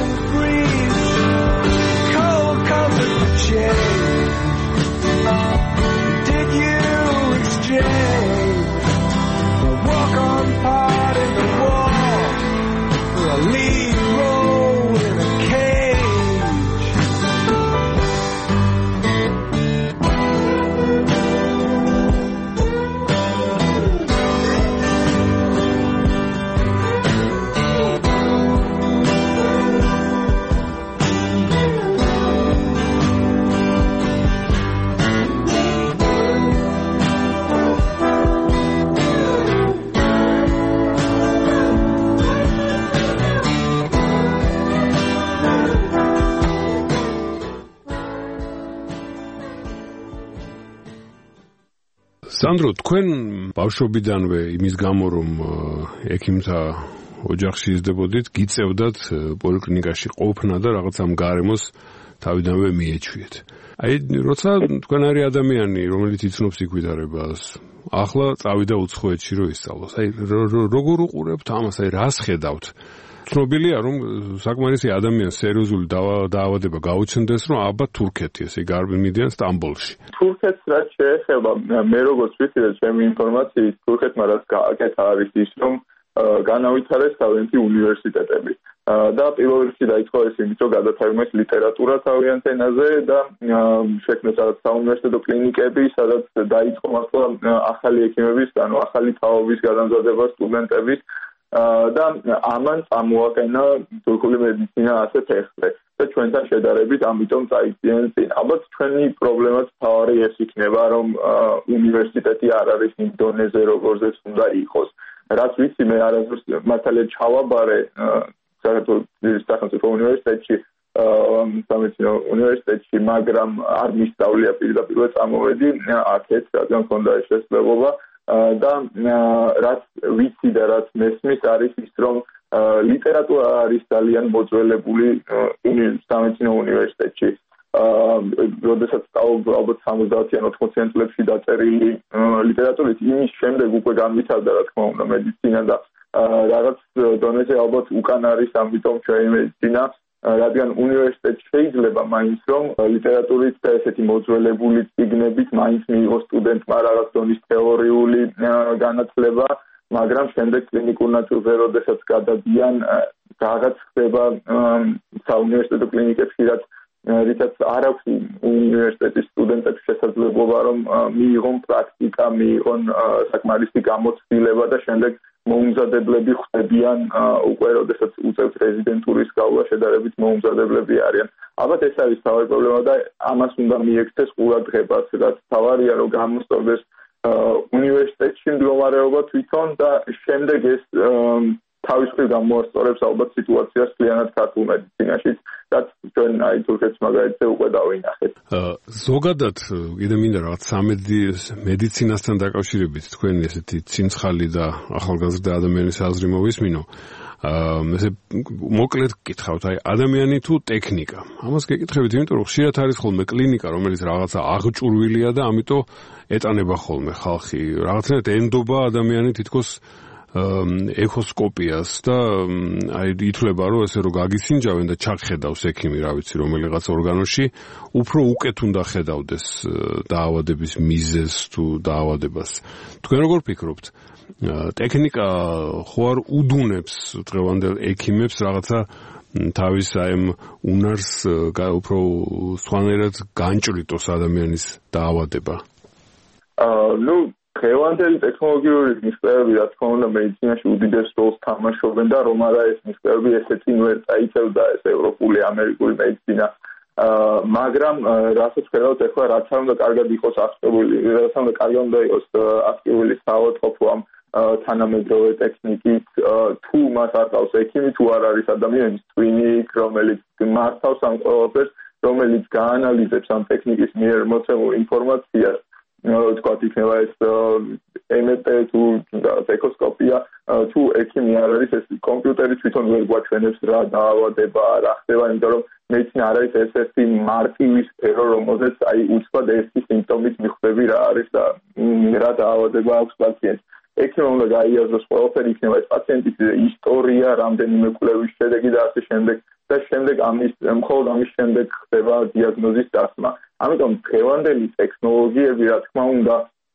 Did you exchange a walk-on part in the wall for a lead role in a სანდრო, თქვენ ბავშვობიდანვე იმის გამო, რომ ექიმთა ოჯახში იზრდებოდით, გიწევდათ პოლიკლინიკაში ყოფნა და რაღაც ამ გარემოს თავიდანვე მიეჩვიეთ. აი, როცა თქვენ არის ადამიანი, რომელიც იცნობს იკვიდარებას, ახლა წავიდა უცხოეთში რომ ისწავლოს. აი, როგორ უყურებთ ამას, აი, რას ხედავთ? ცნობილია, რომ საკმარისი ადამიანს სერიოზული დაავადება გაუჩნდეს, რომ ალბათ თურქეთი, ესე გამიდიან სტამბოლში. თურქეთს რაც შეეხება, მე როგორც ვიცი და ჩემი ინფორმაციით, თურქეთმა რაც გააკეთა არის ის, რომ განავითარეს თავიანთი უნივერსიტეტები. და პირველ რიგში დაიწყო ეს იმით, რომ გადათარგმნეს ლიტერატურა თავიანთ ენაზე და შექმნეს რაღაც საუნივერსიტეტო კლინიკები, სადაც დაიწყო მართლა ახალი ექიმების, ანუ ახალი თაობის გადამზადება სტუდენტების და ამან წამოაყენა თურქული მედიცინა ასე ფეხზე და ჩვენთან შედარებით ამიტომ წაიწიან წინ. ალბათ ჩვენი პრობლემაც თავარი ეს იქნება, რომ უნივერსიტეტი არ არის იმ დონეზე, როგორზეც უნდა იყოს. რაც ვიცი, მე არასდროს მართალია ჩავაბარე საქართველოს სახელმწიფო უნივერსიტეტში, სამეცნიერო უნივერსიტეტში, მაგრამ არ მისწავლია პირდაპირ წამოვედი აქეთ, რადგან მქონდა ეს შესაძლებლობა. და რაც ვიცი და რაც მესმის არის ის, რომ ლიტერატურა არის ძალიან მოძველებული სამეცნიერო უნივერსიტეტში. როდესაც სწავლობ ალბათ სამოცდაათი ან ოთხმოციანი წლებში დაწერილი ლიტერატურით, იმის შემდეგ უკვე განვითარდა რა თქმა უნდა მედიცინა და რაღაც დონეზე ალბათ უკან არის ამიტომ ჩვენი მედიცინა, რადგან უნივერსიტეტში შეიძლება მაინც რომ ლიტერატურით და ესეთი მოძველებული წიგნებით მაინც მიიღოს სტუდენტმა რაღაც დონის თეორიული განათლება, მაგრამ შემდეგ კლინიკურ ნაწილზე როდესაც გადადიან რაღაც ხდება საუნივერსიტეტო კლინიკებში, რაც რითაც არ აქვს უნივერსიტეტის სტუდენტებს შესაძლებლობა რომ მიიღონ პრაქტიკა, მიიღონ საკმარისი გამოცდილება და შემდეგ მოუმზადებლები ხდებიან უკვე როდესაც უწევთ რეზიდენტურის გავლა შედარებით მოუმზადებლები არიან. ალბათ ეს არის თავი პრობლემა და ამას უნდა მიექცეს ყურადღებას, რაც თავარია რომ გამოსწორდეს უნივერსიტეტში მდგომარეობა თვითონ და შემდეგ ეს თავის მხრივ გამოასწორებს ალბათ სიტუაციას მთლიანად ქართულ მედიცინაში, რაც ჩვენ აი თურქეთის მაგალითზე უკვე დავინახეთ. ზოგადად კიდე მინდა რაღაც სამედიცინასთან დაკავშირებით თქვენი ესეთი ცინცხალი და ახალგაზრდა ადამიანის აზრი მოვისმინო. ესე მოკლედ გკითხავთ, აი ადამიანი თუ ტექნიკა. ამას გეკითხებით, იმიტომ რომ ხშირად არის ხოლმე კლინიკა, რომელიც რაღაცა აღჭურვილია და ამიტომ ეტანება ხოლმე ხალხი. რაღაცნაირად ენდობა ადამიანი თითქოს ეკოსკოპიას და აი ითვლება რომ ესე რომ გაგისინჯავენ და ჩაგხედავს ექიმი რა ვიცი რომელიღაც ორგანოში უფრო უკეთ უნდა ხედავდეს დაავადების მიზეზს თუ დაავადებას. თქვენ როგორ ფიქრობთ? ტექნიკა ხო არ უდუნებს დღევანდელ ექიმებს რაღაცა თავის აი ამ უნარს უფრო სხვანაირად განჭრიტოს ადამიანის დაავადება? აა ნუ დღევანდელი ტექნოლოგიური მიღწევები რა თქმა უნდა მედიცინაში უდიდეს როლს თამაშობენ და რომ არა ეს მიღწევები ესეთი ნუ ერთ აიწევდა ეს ევროპული ამერიკული მედიცინა, მაგრამ რასაც ხედავთ ახლა რაც არ უნდა კარგად იყოს აღწევილი, რაც არ უნდა კარგად უნდა იყოს აქტიური საავადმყოფო ამ თანამედროვე ტექნიკით, თუ მას არ ყავს ექიმი, თუ არ არის ადამიანის twin-ი, რომელიც მართავს ამ ყველაფერს, რომელიც გაანალიზებს ამ ტექნიკის მიერ მოცემულ ინფორმაციას, თქვათ იქნება ეს ემ ერ ტი თუ ეკოსკოპია, თუ ექიმი არ არის ეს კომპიუტერი თვითონ ვერ გვაჩვენებს რა დაავადება რა ხდება, იმიტომ რომ მედიცინა არ არის ერთ-ერთი მარტივი სფერო, რომელზეც აი უცბად ერთი სიმპტომით მიხვდები რა არის და რა დაავადება აქვს პაციენტს. ექიმმა უნდა გაიაზროს ყველაფერი, იქნება ეს პაციენტის ისტორია, რამდენიმე კვლევის შედეგი და ასე შემდეგ და შემდეგ ამის მხოლოდ ამის შემდეგ ხდება დიაგნოზის დასმა. ამიტომ დღევანდელი ტექნოლოგიები რა თქმა უნდა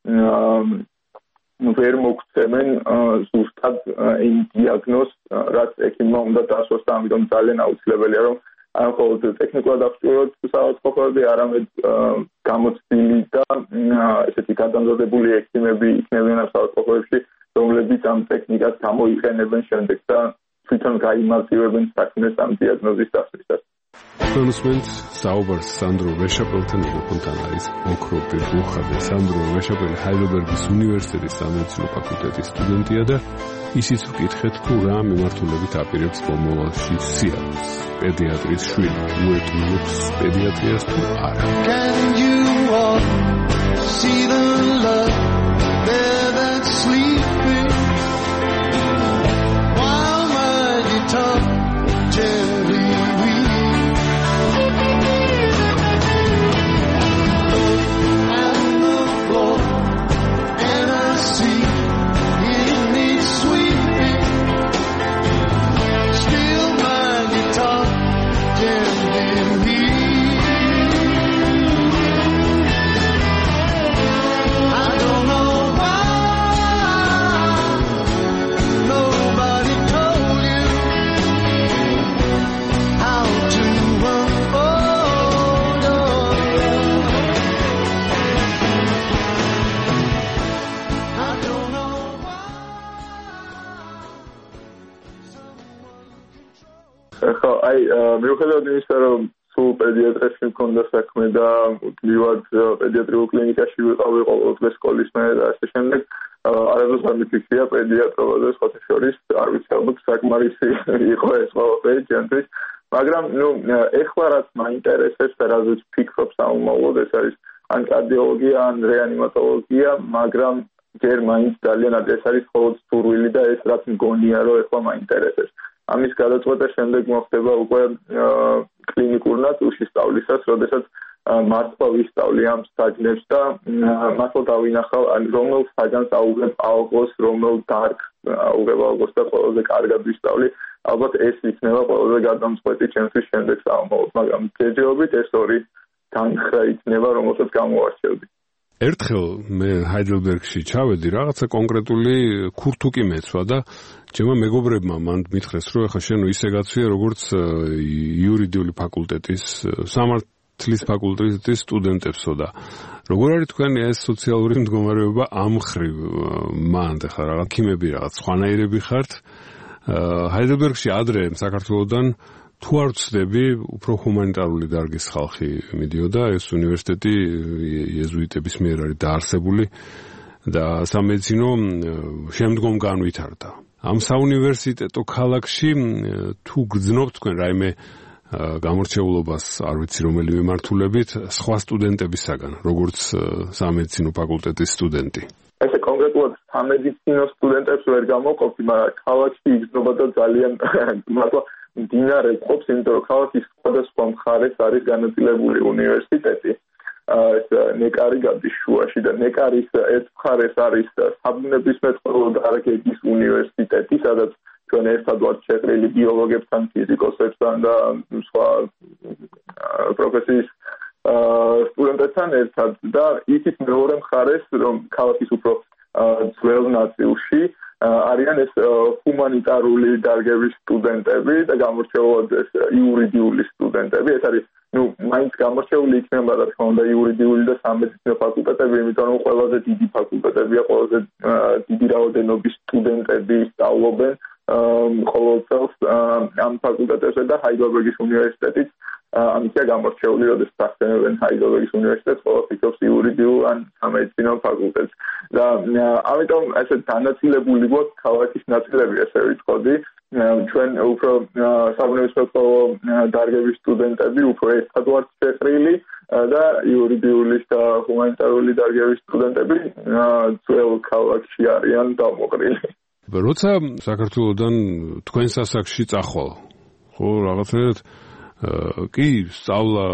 ვერ მოგცემენ ზუსტად იმ დიაგნოზს, რაც ექიმმა უნდა დასვას და ამიტომ ძალიან აუცილებელია რომ არ მხოლოდ ტექნიკურად აღჭურვილ საავადმყოფოები, არამედ გამოცდილი და ესეთი გადამზადებული ექიმები იქნებიან ამ საავადმყოფოებში, რომლებიც ამ ტექნიკას გამოიყენებენ შემდეგ და თვითონ გაიმარტივებენ საქმეს ამ დიაგნოზის დასმისას. Konusment საუბარს სანდრო ვეშაპელთან მიკროფონთან არის ოქროპი ბუხადა. სანდრო ვეშაპელი ჰაიდელბერგის უნივერსიტეტის სამედიცინო ფაკულტეტის სტუდენტია და ისიც ვკითხეთ თუ რა მიმართულებით აპირებს მომავალში სიარულს. პედიატრის შვილი უერთმობს პედიატრიას თუ არა. Can you all see the love there that's sleeping while my guitar gently აი მიუხედავად იმისა, რომ სულ პედიატრიაში მქონდა საქმე და მუდმივად პედიატრიულ კლინიკაში ვიყავი ყოველდღე სკოლის მერე და ასე შემდეგ, არასდროს არ მიფიქრია პედიატრობაზე სხვათა შორის, არ ვიცი, ალბათ საკმარისი იყო ეს ყველაფერი ჩემთვის, მაგრამ ნუ ეხლა რაც მაინტერესებს და რაზეც ვფიქრობ სამომავლოდ, ეს არის ან კარდიოლოგია, ან რეანიმატოლოგია, მაგრამ ჯერ მაინც ძალიანად ეს არის მხოლოდ სურვილი და ეს რაც მგონია, რომ ეხლა მაინტერესებს. ამის გადაწყვეტა შემდეგ მოხდება უკვე კლინიკურ ნაწილში სწავლისას, როდესაც მართლა ვისწავლი ამ საჯნებს და მართლა დავინახავ რომელ საჯანს აუღებ ალგოს, რომელ დარგს აუღებ ალგოს და ყველაზე კარგად ვისწავლი. ალბათ ეს იქნება ყველაზე გადამწყვეტი ჩემთვის შემდეგ საომრად, მაგრამ ჯერჯერობით ეს ორი განხრა იქნება, რომელსაც გამოვარჩევდი. ერთხელ მე ჰაიდელბერგში ჩავედი, რაღაცა კონკრეტული ქურთუკი მეცვა და ჩემმა მეგობრებმა მან მითხრეს, რომ ახლა შენ ისე გაცვია, როგორც იურიდიული ფაკულტეტის, სამართლის ფაკულტეტის სტუდენტებსო და როგორ არის თქვენი ეს სოციალური მდგომარეობა ამ მხრივ? მანდ ახლა რაღაც ქიმები, რაღაც სხვანაირები ხართ. ჰაიდელბერგში ადრე საქართველოსდან თუ არ ვცდები, უფრო ჰუმანიტარული დარგის ხალხი მიდიოდა, ეს უნივერსიტეტი იეზუიტების მიერ არის დაარსებული და სამედიცინო შემდგომ განვითარდა. ამ საუნივერსიტეტო ქალაქში თუ გძნობთ თქვენ რაიმე გამორჩეულობას, არ ვიცი რომელი მიმართულებით, სხვა სტუდენტებისაგან, როგორც სამედიცინო ფაკულტეტის სტუდენტი. ესე კონკრეტულად სამედიცინო სტუდენტებს ვერ გამოვყოფი, მაგრამ ქალაქში იგრძნობა ძალიან მართლა მდინარე ყოფს, იმიტომ რომ ქალაქის სხვადასხვა მხარეს არის განაწილებული უნივერსიტეტი. ეს ნეკარი გადის შუაში და ნეკარის ერთ მხარეს არის საბუნებისმეტყველო დარგების უნივერსიტეტი, სადაც ჩვენ ერთად ვართ შეყრილი ბიოლოგებთან, ფიზიკოსებთან და სხვა პროფესიის სტუდენტებთან ერთად და ისიც მეორე მხარეს, რომ ქალაქის უფრო ძველ ნაწილში არიან ეს ჰუმანიტარული დარგების სტუდენტები და გამორჩეულად ეს იურიდიული სტუდენტები. ეს არის ნუ მაინც გამორჩეული იქნება რა თქმა უნდა იურიდიული და სამედიცინო ფაკულტეტები, იმიტომ რომ ყველაზე დიდი ფაკულტეტებია, ყველაზე დიდი რაოდენობის სტუდენტები სწავლობენ ყოველ წელს ამ ფაკულტეტებზე და ჰაიდელბერგის უნივერსიტეტიც ამიტია გამორჩეული, როდესაც ახსენებენ ჰაიდელბერგის უნივერსიტეტს, ყველა ფიქრობს იურიდიულ ან სამედიცინო ფაკულტეტს. და ამიტომ ესე განაწილებული გვაქვს ქალაქის ნაწილები, ესე ვიტყოდი. ჩვენ უფრო საბუნებისმეტყველო დარგების სტუდენტები უფრო ერთად ვართ შეყრილი და იურიდიული და ჰუმანიტარული დარგების სტუდენტები ძველ ქალაქში არიან დამოყრილი. როცა საქართველოსდან თქვენ სასახლეში წახვალ, ხო, რაღაცნაირად კი სწავლა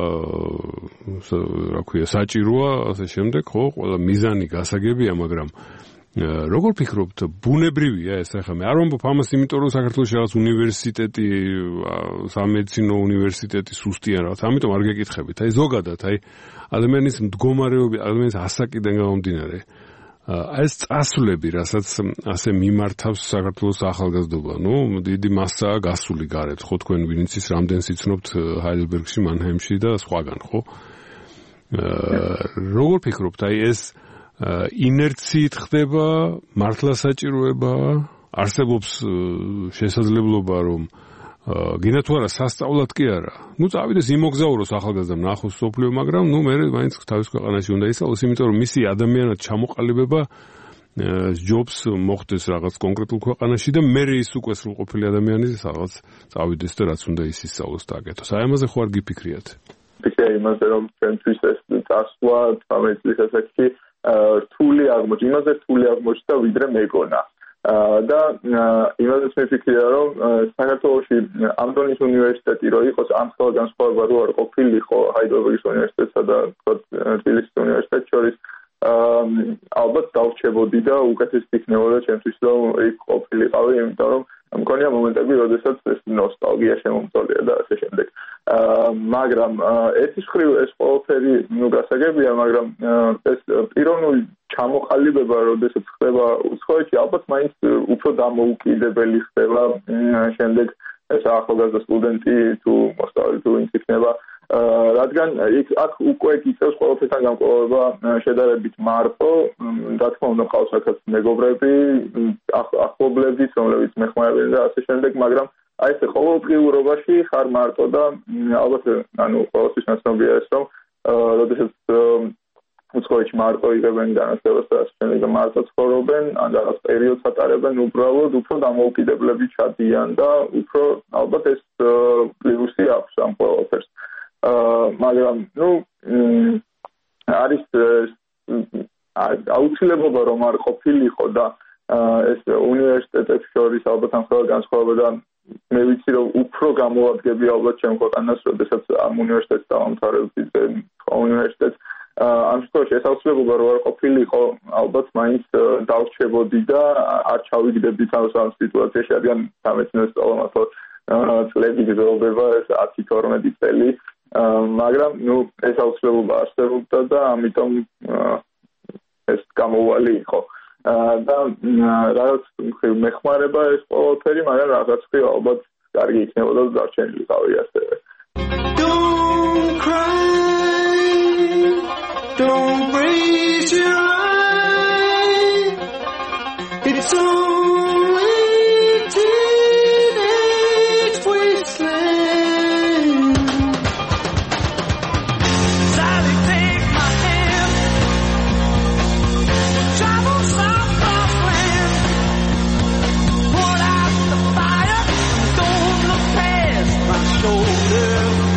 რა ქვია საჭიროა, ასე შემდეგ, ხო, ყველა მიზანი გასაგებია, მაგრამ როგორ ფიქრობთ, ბუნებრივია ეს ახლა მე არ ვამბობ ამას, იმიტომ რომ საქართველოში რაღაც უნივერსიტეტი, სამედიცინო უნივერსიტეტი სუსტია რაღაც, ამიტომ არ გეკითხებით. აი ზოგადად, აი ადამიანის მდგომარეობა, ადამიანის ასაკიდან გამომდინარე, ეს წასვლები, რასაც ასე მიმართავს საქართველოს ახალგაზრდობა, ნუ დიდი მასაა გასული გარეთ, ხო, თქვენ ვინც ის რამდენს იცნობთ ჰაიდელბერგში, მანჰაიმში და სხვაგან, ხო? როგორ ფიქრობთ, აი ეს ინერციით ხდება, მართლა საჭიროება, არსებობს შესაძლებლობა, რომ გინდა თუ არა სასწავლად კი არა. ნუ წავიდეს იმოგზაუროს ახალგაზრდა ნახოს სოფლიო, მაგრამ ნუ მე მაინც თავის ქვეყანაში უნდა ისწავლოს, იმიტომ რომ მისი ადამიანად ჩამოყალიბება ჯობს მოხდეს რაღაც კონკრეტულ ქვეყანაში და მე ის უკვე სრულყოფილი ადამიანი რაღაც წავიდეს და რაც უნდა ის ისწავლოს და აკეთოს. აი ამაზე ხო არ გიფიქრიათ? ფიქრია იმაზე, რომ ჩვენთვის ეს წასვლა თორმეტი წლის ასაკში რთული აღმოჩნდა, იმაზე რთული აღმოჩნდა, ვიდრე მეგონა. და იმასაც მიფიქრია, რომ საქართველოში ამ დონის უნივერსიტეტი რო იყოს, ამ ხელა განსხვავება რო არ ყოფილიყო ჰაიდელბერგის უნივერსიტეტსა და თბილისის უნივერსიტეტს შორის, ალბათ დავრჩებოდი და უკეთესი იქნებოდა ჩემთვის, რომ იქ ყოფილიყავი, იმიტომ რომ მგონია მომენტები, როდესაც ეს ნოსტალგია შემომწოლია და ასე შემდეგ. მაგრამ ერთის მხრივ ეს ყველაფერი ნუ გასაგებია, მაგრამ ეს პიროვნული ჩამოყალიბება, როდესაც ხდება უცხოეთში, ალბათ მაინც უფრო დამოუკიდებელი ხდება შემდეგ ეს ახალგაზრდა სტუდენტი თუ მოსწავლე თუ ვინც იქნება, რადგან აქ უკვე იწევს ყველაფერთან გამკლავება შედარებით მარტო, რა თქმა უნდა ყავს აქაც მეგობრები, ახლობლებიც, რომლებიც მეხმარებიან და ასე შემდეგ, მაგრამ აი ეს ყოველდღიურობაში ხარ მარტო და ალბათ ანუ ყოველთვის ნაცნობია ეს, რომ როდესაც უცხოეთში მარტო იღებენ განათლებას და ასე შემდეგ და მარტო ცხოვრობენ, ან რაღაც პერიოდს ატარებენ, უბრალოდ უფრო დამოუკიდებლები ჩადიან და უფრო ალბათ ეს პლუსი აქვს ამ ყველაფერს. მაგრამ ნუ არის აუცილებლობა რომ არ ყოფილიყო და ეს უნივერსიტეტებს შორის ალბათ ამ ყველა განსხვავება და მე ვიცი რომ უფრო გამოვადგები ალბათ ჩემ ქვეყანას, როდესაც ამ უნივერსიტეტს დავამთავრებდი უნივერსიტეტს. ამ შემთხვევაში ეს აუცილებლობა რო არ ყოფილიყო, ალბათ მაინც დავრჩებოდი და არ ჩავიგდები თავს ამ სიტუაციაში, რადგან სამეცნიერო სწავლამართო წლები გრძელდება ეს ათი თორმეტი წელი, მაგრამ ნუ ეს აუცილებლობა არსებობდა და ამიტომ ეს გამოვალი იყო. და რაღაც მხრივ მეხმარება ეს ყველაფერი, მაგრამ რაღაც მხრივ ალბათ კარგი იქნებოდა და დარჩენილიყავი ასევე. Don't cry, don't raise your eye, it's only teenage wasteland. Sally, take my hand, travel south across land, put out the fire, don't look past my shoulder.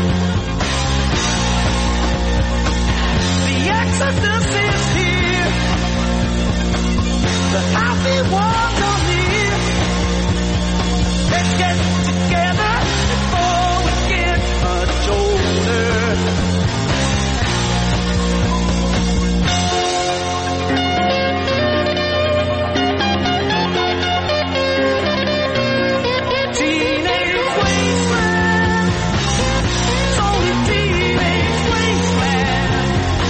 The exodus is here, the happy ones are near. Let's get together before we get much older. Teenage wasteland, it's only teenage wasteland.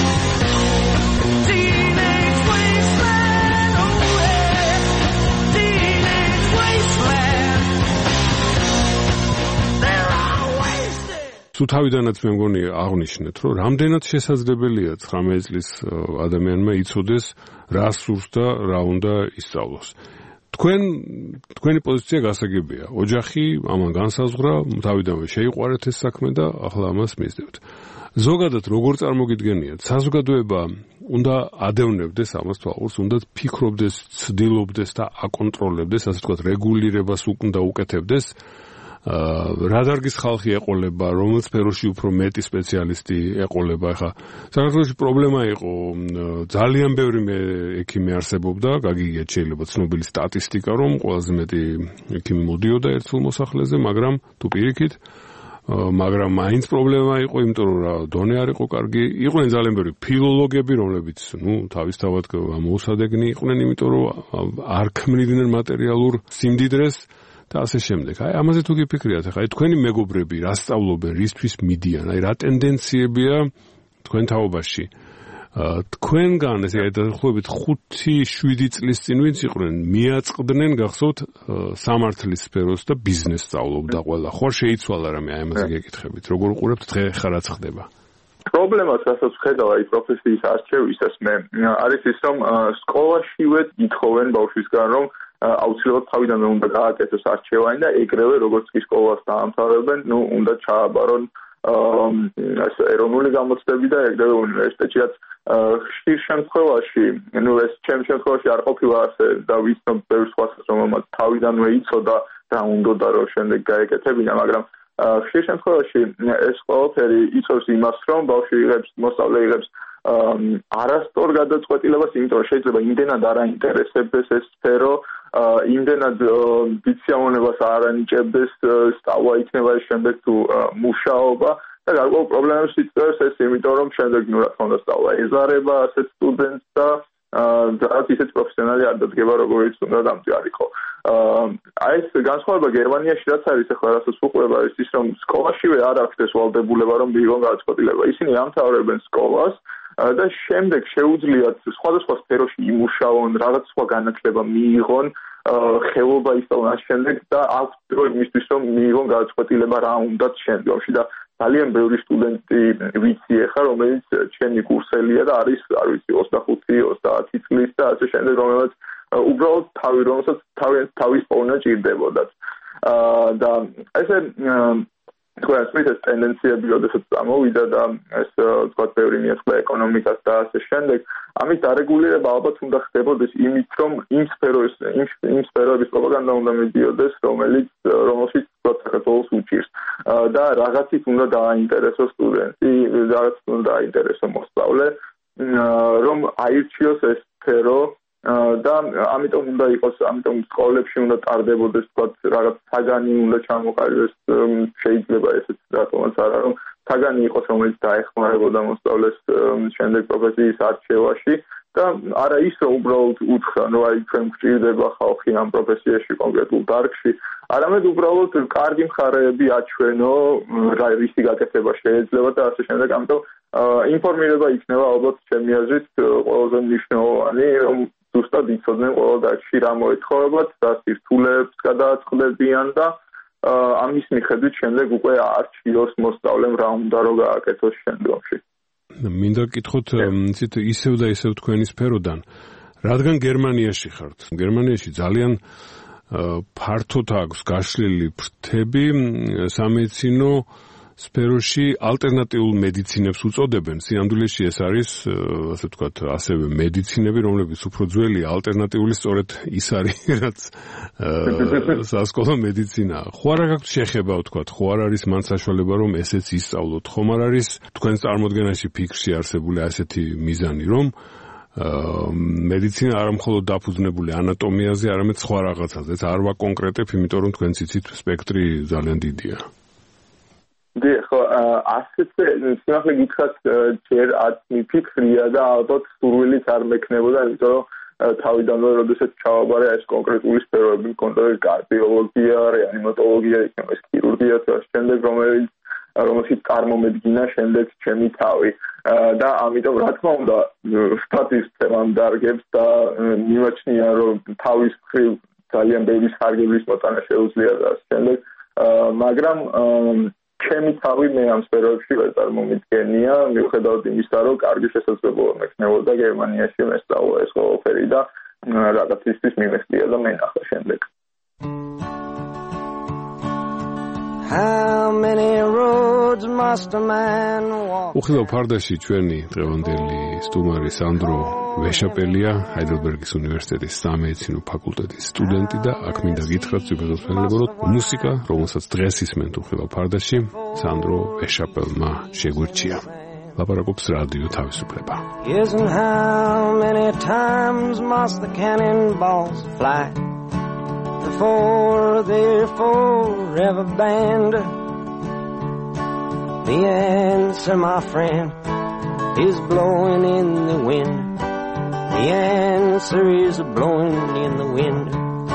Teenage wasteland, oh yeah, teenage wasteland. They're all wasted. თუ თავიდანაც მე მგონი აღნიშნეთ, რომ რამდენად შესაძლებელია ცხრამეტი წლის ადამიანმა იცოდეს რა სურს და რა უნდა ისწავლოს. თქვენ თქვენი პოზიცია გასაგებია. ოჯახი ამან განსაზღვრა, თავიდანვე შეიყვარეთ ეს საქმე და ახლა ამას მისდევთ. ზოგადად როგორ წარმოგიდგენიათ, საზოგადოება უნდა ადევნებდეს ამას თვალყურს, უნდა ფიქრობდეს, ცდილობდეს და აკონტროლებდეს, ასე ვთქვათ, რეგულირებას უნდა უკეთებდეს. რა დარგის ხალხი ეყოლება, რომელ სფეროში უფრო მეტი სპეციალისტი ეყოლება. ახლა საქართველოში პრობლემა იყო, ძალიან ბევრი ექიმი არსებობდა, გაგიგიათ შეიძლება ცნობილი სტატისტიკა, რომ ყველაზე მეტი ექიმი მოდიოდა ერთულ მოსახლეზე, მაგრამ თუ პირიქით, მაგრამ მაინც პრობლემა იყო, იმიტომ რომ რა დონე არ იყო კარგი. იყვნენ ძალიან ბევრი ფილოლოგები, რომლებიც, ნუ, თავისთავად მოუსადეგნი იყვნენ, იმიტომ რომ არ ქმნიდნენ მატერიალურ სიმდიდრეს. და ასე შემდეგ. აი ამაზე თუ გიფიქრიათ, ახლა თქვენი მეგობრები რა სწავლობენ, რისთვის მიდიან, აი რა ტენდენციებია თქვენ თაობაში. თქვენგან ესე დაახლოებით ხუთი შვიდი წლის წინ ვინც იყვნენ, მიაწყდნენ გახსოვთ სამართლის სფეროს და ბიზნესს სწავლობდა ყველა. ხო შეიცვალა რამე აი ამაზე გეკითხებით. როგორ უყურებთ დღე ხა რაც ხდება? პრობლემას რასაც ვხედავ აი პროფესიის არჩევისას მე არის ის რომ სკოლაშივე ითხოვენ ბავშვისგან რომ აუცილებლად თავიდანვე უნდა გააკეთოს არჩევანი და ეგრევე როგორც კი სკოლას დაამთავრებენ, ნუ უნდა ჩააბარონ ეს ეროვნული გამოცდები და ეგრევე უნივერსიტეტშიც. ხშირ შემთხვევაში, ნუ ეს ჩემ შემთხვევაში არ ყოფილა ასე და ვიცნობ ბევრ სხვასაც რომელმაც თავიდანვე იცოდა და უნდოდა რომ შემდეგ გაეკეთებინა, მაგრამ ხშირ შემთხვევაში ეს ყველაფერი იწვევს იმას, რომ ბავშვი იღებს, მოსწავლე იღებს არასწორ გადაწყვეტილებას, იმიტომ რომ შეიძლება იმდენად არ აინტერესებდეს ეს სფერო, იმდენად დიციონებას არ ანიჭებდეს სწავლა იქნება ეს შემდეგ თუ მუშაობა და გარკვეულ პრობლემებს იწვევს ეს, იმიტომ რომ შემდეგ ნუ რა თქმა უნდა სწავლა ეზარება ასეთ სტუდენტს და რაც ისეთ პროფესიონალი არ დადგება, როგორც უნდა დამწიარიყო. აი ეს განსხვავება გერმანიაში რაც არის ახლა რასაც უყურება ის ის რომ სკოლაშივე არ აქვს ეს ვალდებულება რომ მიიღონ გადაწყვეტილება. ისინი ამთავრებენ სკოლას და შემდეგ შეუძლიათ სხვადასხვა სფეროში იმუშაონ, რაღაც სხვა განათლება მიიღონ, ხელობა ისწავლონ შემდეგ და აქვს დრო იმისთვის რომ მიიღონ გადაწყვეტილება რა უნდათ შემდგომში და ძალიან ბევრი სტუდენტი ვიცი ახლა რომელიც ჩემი კურსელია და არის არ ვიცი ოცდახუთი ოცდაათი წლის და ასე შემდეგ რომელსაც უბრალოდ თავი რომელსაც თავის პოვნა ჭირდებოდათ და ესე თქვენ ეს ტენდენციები როდესაც წამოვიდა და ეს თქვა ბევრი მიეწყდა ეკონომიკას და ასე შემდეგ ამის დარეგულირება ალბათ უნდა ხდებოდეს იმით რომ იმ სფეროს იმ სფეროების პროპაგანდა უნდა მიდიოდეს რომელიც რომელშიც საქართველოს უჭირს და რაღაცით უნდა დააინტერესოს სტუდენტი რაღაცით უნდა დააინტერესოს მოსწავლე რომ აირჩიოს ეს სფერო და ამიტომ უნდა იყოს, ამიტომ სკოლებში უნდა ტარდებოდეს თქვა რაღაც საგანი უნდა ჩამოყალიბდეს, შეიძლება ესეც რატომაც არა, რომ საგანი იყოს, რომელიც დაეხმარებოდა მოსწავლეს შემდეგ პროფესიის არჩევაში და არა ის, რომ უბრალოდ უთხრა, რომ აი ჩვენ გვჭირდება ხალხი ამ პროფესიაში კონკრეტულ დარგში, არამედ უბრალოდ კარგი მხარეები აჩვენო, რა რისი გაკეთება შეიძლება და ასე შემდეგ, ამიტომ ინფორმირება იქნება ალბათ ჩემი აზრით ყველაზე მნიშვნელოვანი, რომ ზუსტად იცოდნენ ყველა დარგში რა მოეთხოვებათ და სირთულეებს გადააწყდებიან და ამის მიხედვით შემდეგ უკვე არჩიოს მოსწავლემ რა უნდა რომ გააკეთოს შემდგომში. მინდა გითხოთ იცით ისევ და ისევ თქვენი სფეროდან, რადგან გერმანიაში ხართ. გერმანიაში ძალიან ფართოდ აქვს გაშლილი ფრთები სამედიცინო სფეროში ალტერნატიულ მედიცინებს უწოდებენ. სინამდვილეში ეს არის, ასე ვთქვათ, ასევე მედიცინები, რომლებიც უფრო ძველია, ალტერნატიული სწორედ ის არის, რაც სასკოლო მედიცინაა. ხო არ გაქვთ შეხება, ვთქვათ, ხო არ არის მან საშუალება, რომ ესეც ისწავლოთ. ხომ არ არის თქვენ წარმოდგენაში ფიქრში არსებული ასეთი მიზანი, რომ მედიცინა არა მხოლოდ დაფუძნებული ანატომიაზე, არამედ სხვა რაღაცაზეც. არ ვაკონკრეტებ, იმიტომ რომ თქვენ ციცით სპექტრი ძალიან დიდია. დიახ, ასეთ სიმართლე გითხრათ, ჯერ არც მიფიქრია და ალბათ სურვილიც არ მექნებოდა, იმიტომ რომ თავიდანვე როდესაც ჩავაბარე ეს კონკრეტული სფეროები მქონდა, კარდიოლოგია, რეანიმატოლოგია, იქნება ეს ქირურგია და შემდეგ რომელიც რომელშიც წარმომედგინა შემდეგ ჩემი თავი და ამიტომ რა თქმა უნდა სტატისტიკა ამ დარგებს და მიმაჩნია რომ თავის მხრივ ძალიან ბევრი ხარგების მოტანა შეუძლია და შემდეგ მაგრამ ჩემი თავი მე ამ სფეროებში ვერ წარმომიდგენია, მიუხედავად იმისა, რომ კარგი შესაძლებლობა მექნებოდა გერმანიაში მესწავლა ეს ყველაფერი და რაღაცისთვის მიმესწია და მენახა შემდეგ. How many roads must a man walk? უხილავ ფარდაში ჩვენი დღევანდელი სტუმარი სანდრო ვეშაპელია, ჰაიდელბერგის უნივერსიტეტის სამედიცინო ფაკულტეტის სტუდენტი და აქ მინდა გითხრათ ზოგადად მუსიკა, რომელსაც დღეს ისმენთ უხილავ ფარდაში, სანდრო ვეშაპელმა შეგვირჩია. ლაპარაკობს რადიო თავისუფლება. Yes, and how many times must the cannonballs fly before they're forever banned? The answer, my friend, is blowing in the wind. The answer is blowing in the wind.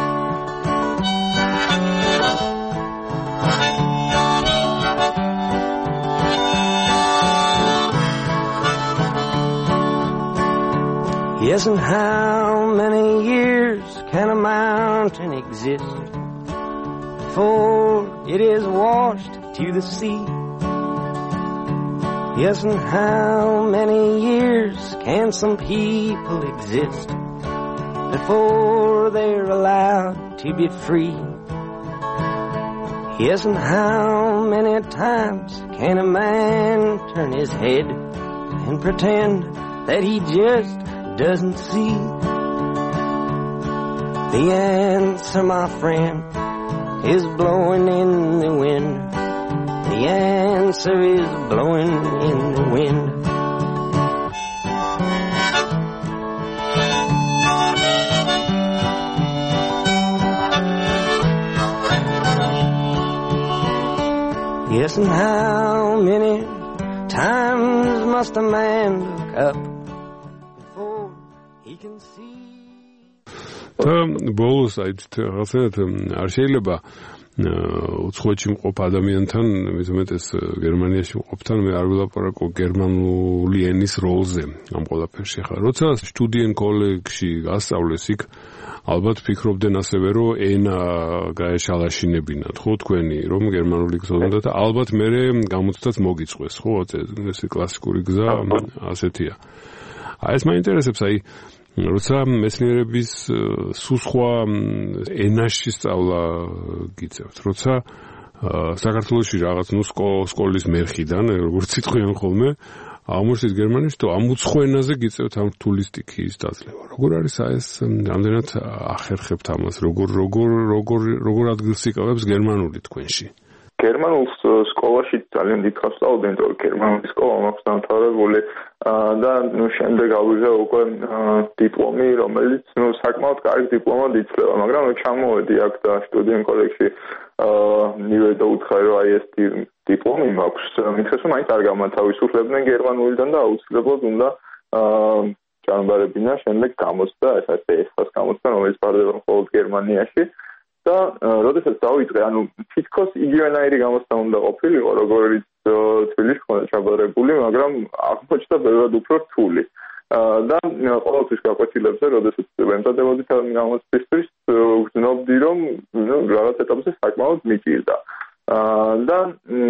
Yes, and how many years can a mountain exist before it is washed to the sea? Yes, and how many years can some people exist before they're allowed to be free? Yes, and how many times can a man turn his head and pretend that he just doesn't see? The answer, my friend, is blowing in the wind. The answer is blowing in the wind. Yes, and how many times must a man look up before he can see? და ბოლოს აი რაღაცნაირად არ შეიძლება უცხოეთში მყოფ ადამიანთან, მithumetes გერმანიაში მყოფთან მე არ ვილაპარაკო გერმანული ენის როლზე ამ ყველაფერში. ხა როცა სტუდიენ კოლეგში გასწავლეს იქ, ალბათ ფიქრობდნენ ასევე რომ ენა გაეშალაშინებინათ, ხო თქვენი, რომ გერმანული გზოდათ და ალბათ მე გამოწვდათ მოგიწყვეს, ხო ეს კლასიკური გზა ასეთია. აი ეს მაინტერესებს, აი როცა მეცნიერების სულ სხვა ენაში სწავლა გიწევთ, როცა საქართველოში რაღაც ნუ სკოლის მერხიდან, როგორც იტყვიან ხოლმე, აღმოჩნდით გერმანიაში, თუ ამ უცხო ენაზე გიწევთ ამ რთული სტიქიის დაძლევა. როგორ არის ეს რამდენად ახერხებთ ამას, როგორ როგორ როგორ როგორ ადგილს იკავებს გერმანული თქვენში? გერმანულ სკოლაში ძალიან დიდ ხანს სწავლობდნენ, რომ გერმანული სკოლა მაქვს დამთავრებული და ნუ შემდეგ ავიღე უკვე დიპლომი, რომელიც ნუ საკმაოდ კარგი დიპლომად ითვლება, მაგრამ ჩამოვედი აქ და სტუდენტ კოლეგში მივედი და უთხრა, რომ აი ეს დიპლომი მაქვს, მითხეს, რომ მაინც არ გამათავისუფლებდნენ გერმანულიდან და აუცილებლად უნდა ჩამბარებინა შემდეგ გამოცდა, ეს არის ეს გამოცდა, რომელიც ბარდება მხოლოდ გერმანიაში. და როდესაც დავიწყე, ანუ თითქოს იგივენაირი გამოცდა უნდა ყოფილიყო, როგორც თბილისში ხონდა ჩაბარებული, მაგრამ აღმოჩნდა ბევრად უფრო რთული. და ყოველთვის გაკვეთილებზე, როდესაც ვემზადებოდი თავი გამოცდისთვის, ვგრძნობდი, რომ რაღაც ეტაპზე საკმაოდ მიჭირდა. და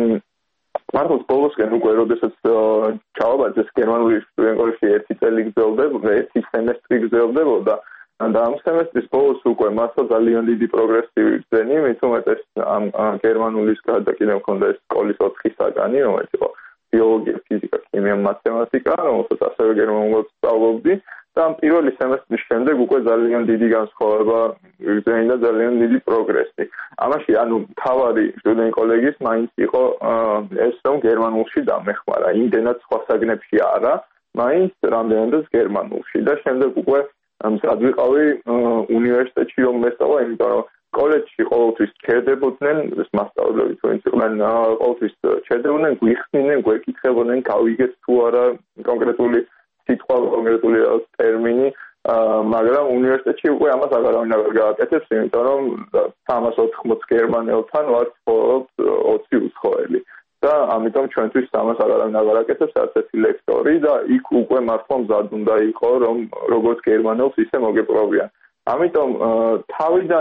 მართლაც ბოლოსკენ უკვე, როდესაც ჩავაბარდეს გერმანული სტუდენტ-კოლეჯში ერთი წელი გრძელდებოდა, ერთი სემესტრი გრძელდებოდა, და ამ სემესტრის ბოლოს უკვე მასა ძალიან დიდი პროგრესი ვიგრძენი, მით უმეტეს ამ გერმანულის გარდა კიდევ მქონდა ეს სკოლის ოთხი საგანი, რომელიც იყო ბიოლოგია, ფიზიკა, ქიმია, მათემატიკა, რომელსაც ასევე გერმანულად სწავლობდი და ამ პირველი სემესტრის შემდეგ უკვე ძალიან დიდი განსხვავება ვიგრძენი და ძალიან დიდი პროგრესი. ამაში ანუ თავარი სტუდენტ კოლეგის მაინც იყო ეს, რომ გერმანულში დამეხმარა, იმდენად სხვა საგნებში არა, მაინც რამდენადაც გერმანულში და შემდეგ უკვე ამას ვიყავი უნივერსიტეტში რომ მესწავლა, იმიტომ რომ კოლეჯში ყოველთვის ჩერდებოდნენ ეს მასწავლებლები, თუნდაც იყვნენ ყოველთვის ჩერდებოდნენ, გვიხსნიდნენ, გვეკითხებოდნენ, გავიგეთ თუ არა კონკრეტული სიტყვა, კონკრეტული ტერმინი, მაგრამ უნივერსიტეტში უკვე ამას აღარავინ აღარ გააკეთებს, იმიტომ რომ სამას ოთხმოც გერმანელთან ვართ მხოლოდ ოცი უცხოელი. და ამიტომ ჩვენთვის ამას აღარავინ აღარ აკეთებს არცერთი ლექტორი და იქ უკვე მართლა მზად უნდა იყო, რომ როგორც გერმანელს ისე მოგეპყრობიან. ამიტომ თავიდან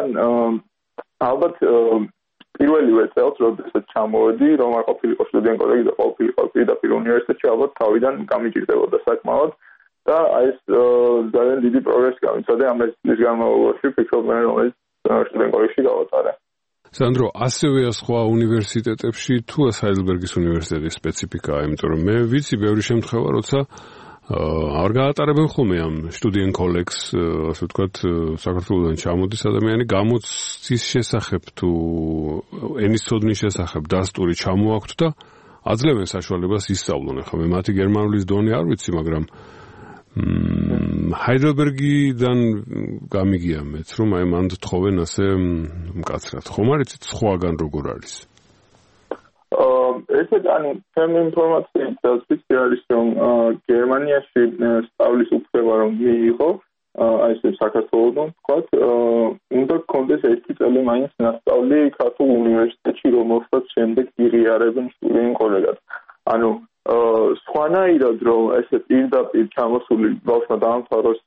ალბათ პირველივე წელს, როდესაც ჩამოვედი, რომ არ ყოფილიყო სტუდენტ კოლეჯი და ყოფილიყო პირდაპირ უნივერსიტეტში, ალბათ თავიდან გამიჭირდებოდა საკმაოდ და აი ეს ძალიან დიდი პროგრესი გამიცადე ამ წლის განმავლობაში, ფიქრობ მე, რომელიც სტუდენტ კოლეჯში გავატარე. სანდრო, ასევე სხვა უნივერსიტეტებში თუ ჰაიდელბერგის უნივერსიტეტის სპეციფიკაა, იმიტომ რომ მე ვიცი ბევრი შემთხვევა, როცა არ გაატარებენ ხოლმე ამ სტუდენტ კოლეგს, ასე ვთქვათ, საქართველოსთან ჩამოდის ადამიანი გამოცდის შესახებ თუ ენის ცოდნის შესახებ დასტური ჩამოაქვთ და აძლევენ საშუალებას ისწავლონ. ახლა მე მათი გერმანულის დონე არ ვიცი, მაგრამ ჰაიდელბერგიდან გამიგია მეც, რომ აი მანდ თხოვენ ასე მკაცრად. ხომ არ იცით სხვაგან როგორ არის? ესე ანუ თემი ინფორმაციით დასვიცი არის, რომ გერმანიაში სწავლის უფლება რომ მიიღო, აი ეს საქართველოსთან ვთქვათ, უნდა გქონდეს ერთი წელი მაინც ნასწავლი ქართულ უნივერსიტეტში, რომელსაც შემდეგ იღიარებენ სტუდენტ კოლეგად. ანუ სხვანაირად რომ ესე პირდაპირ ჩამოსული ბავშვმა დაამთავროს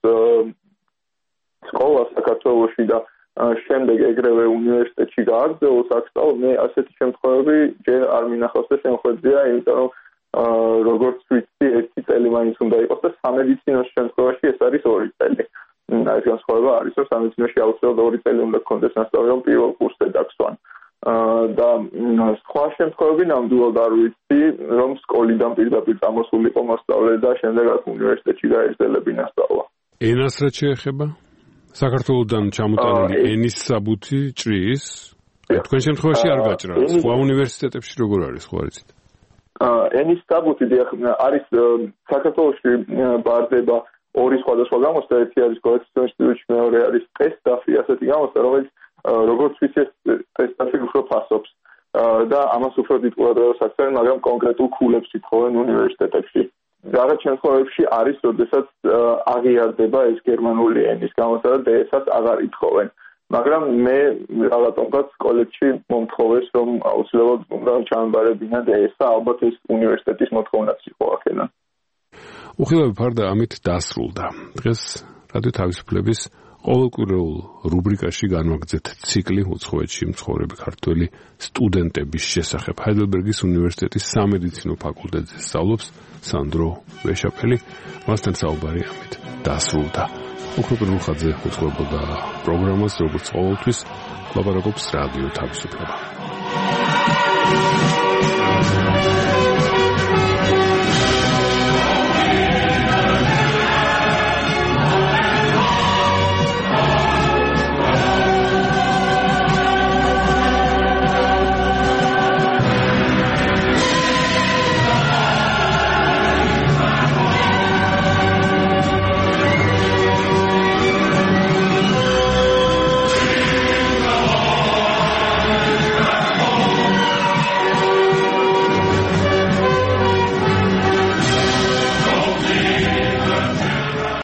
სკოლა საქართველოში და შემდეგ ეგრევე უნივერსიტეტში გააგრძელოს აქ სწავლა, მე ასეთი შემთხვევები ჯერ არ მინახავს და შემოხვედრია, იმიტომ რომ როგორც ვიცი, ერთი წელი მაინც უნდა იყოს და სამედიცინოს შემთხვევაში ეს არის ორი წელი. ეს განსხვავება არის, რომ სამედიცინოში აუცილებლად ორი წელი უნდა გქონდეს ნასწავლი, რომ პირველ კურსზე დაგსვან. და სხვა შემთხვევები ნამდვილად არ ვიცი, რომ სკოლიდან პირდაპირ წამოსულიყო მასწავლე და შემდეგ აქ უნივერსიტეტში გაეგრძელებინა სწავლა. ენას რაც შეეხება? საქართველოსთან ჩამოტანილი ენის საბუთი ჭრის? თქვენ შემთხვევაში არ გაჭრა. სხვა უნივერსიტეტებში როგორ არის, ხო არიცით? ენის საბუთი არის საქართველოში ბარდება ორი სხვადასხვა გამოცდა, ერთი არის კოეფიციენტ ინსტიტუტში, მეორე არის ტესტაფი, ასეთი გამოცდა, რომელიც როგორც ვიცი, ტესტაფი უფრო ფასობს და ამას უფრო დიდ ყურადღებას აქცევენ, მაგრამ კონკრეტულ ქულებს ითხოვენ უნივერსიტეტებში. რაღაც შემთხვევებში არის, როდესაც აღიარდება ეს გერმანული ენის გამოცდა და დე-ესაც აღარ ითხოვენ. მაგრამ მე რაღაცომაც კოლეჯში მომთხოვეს, რომ აუცილებლად უნდა ჩამბარებინა დე-ესა, ალბათ ეს უნივერსიტეტის მოთხოვნაც იყო აქედან. უხილავი ფარდა ამით დასრულდა. დღეს რადიო თავისუფლების ყოველკვირეულ რუბრიკაში განვაგრძეთ ციკლი უცხოეთში მცხოვრები ქართველი სტუდენტების შესახებ. ჰაიდელბერგის უნივერსიტეტის სამედიცინო ფაკულტეტზე სწავლობს სანდრო ვეშაპელი. მასთან საუბარი ამით დასრულდა. უხრუპირულ ხაზზე უცხოებოდა პროგრამას, როგორც ყოველთვის ლაპარაკობს რადიო თავისუფლება.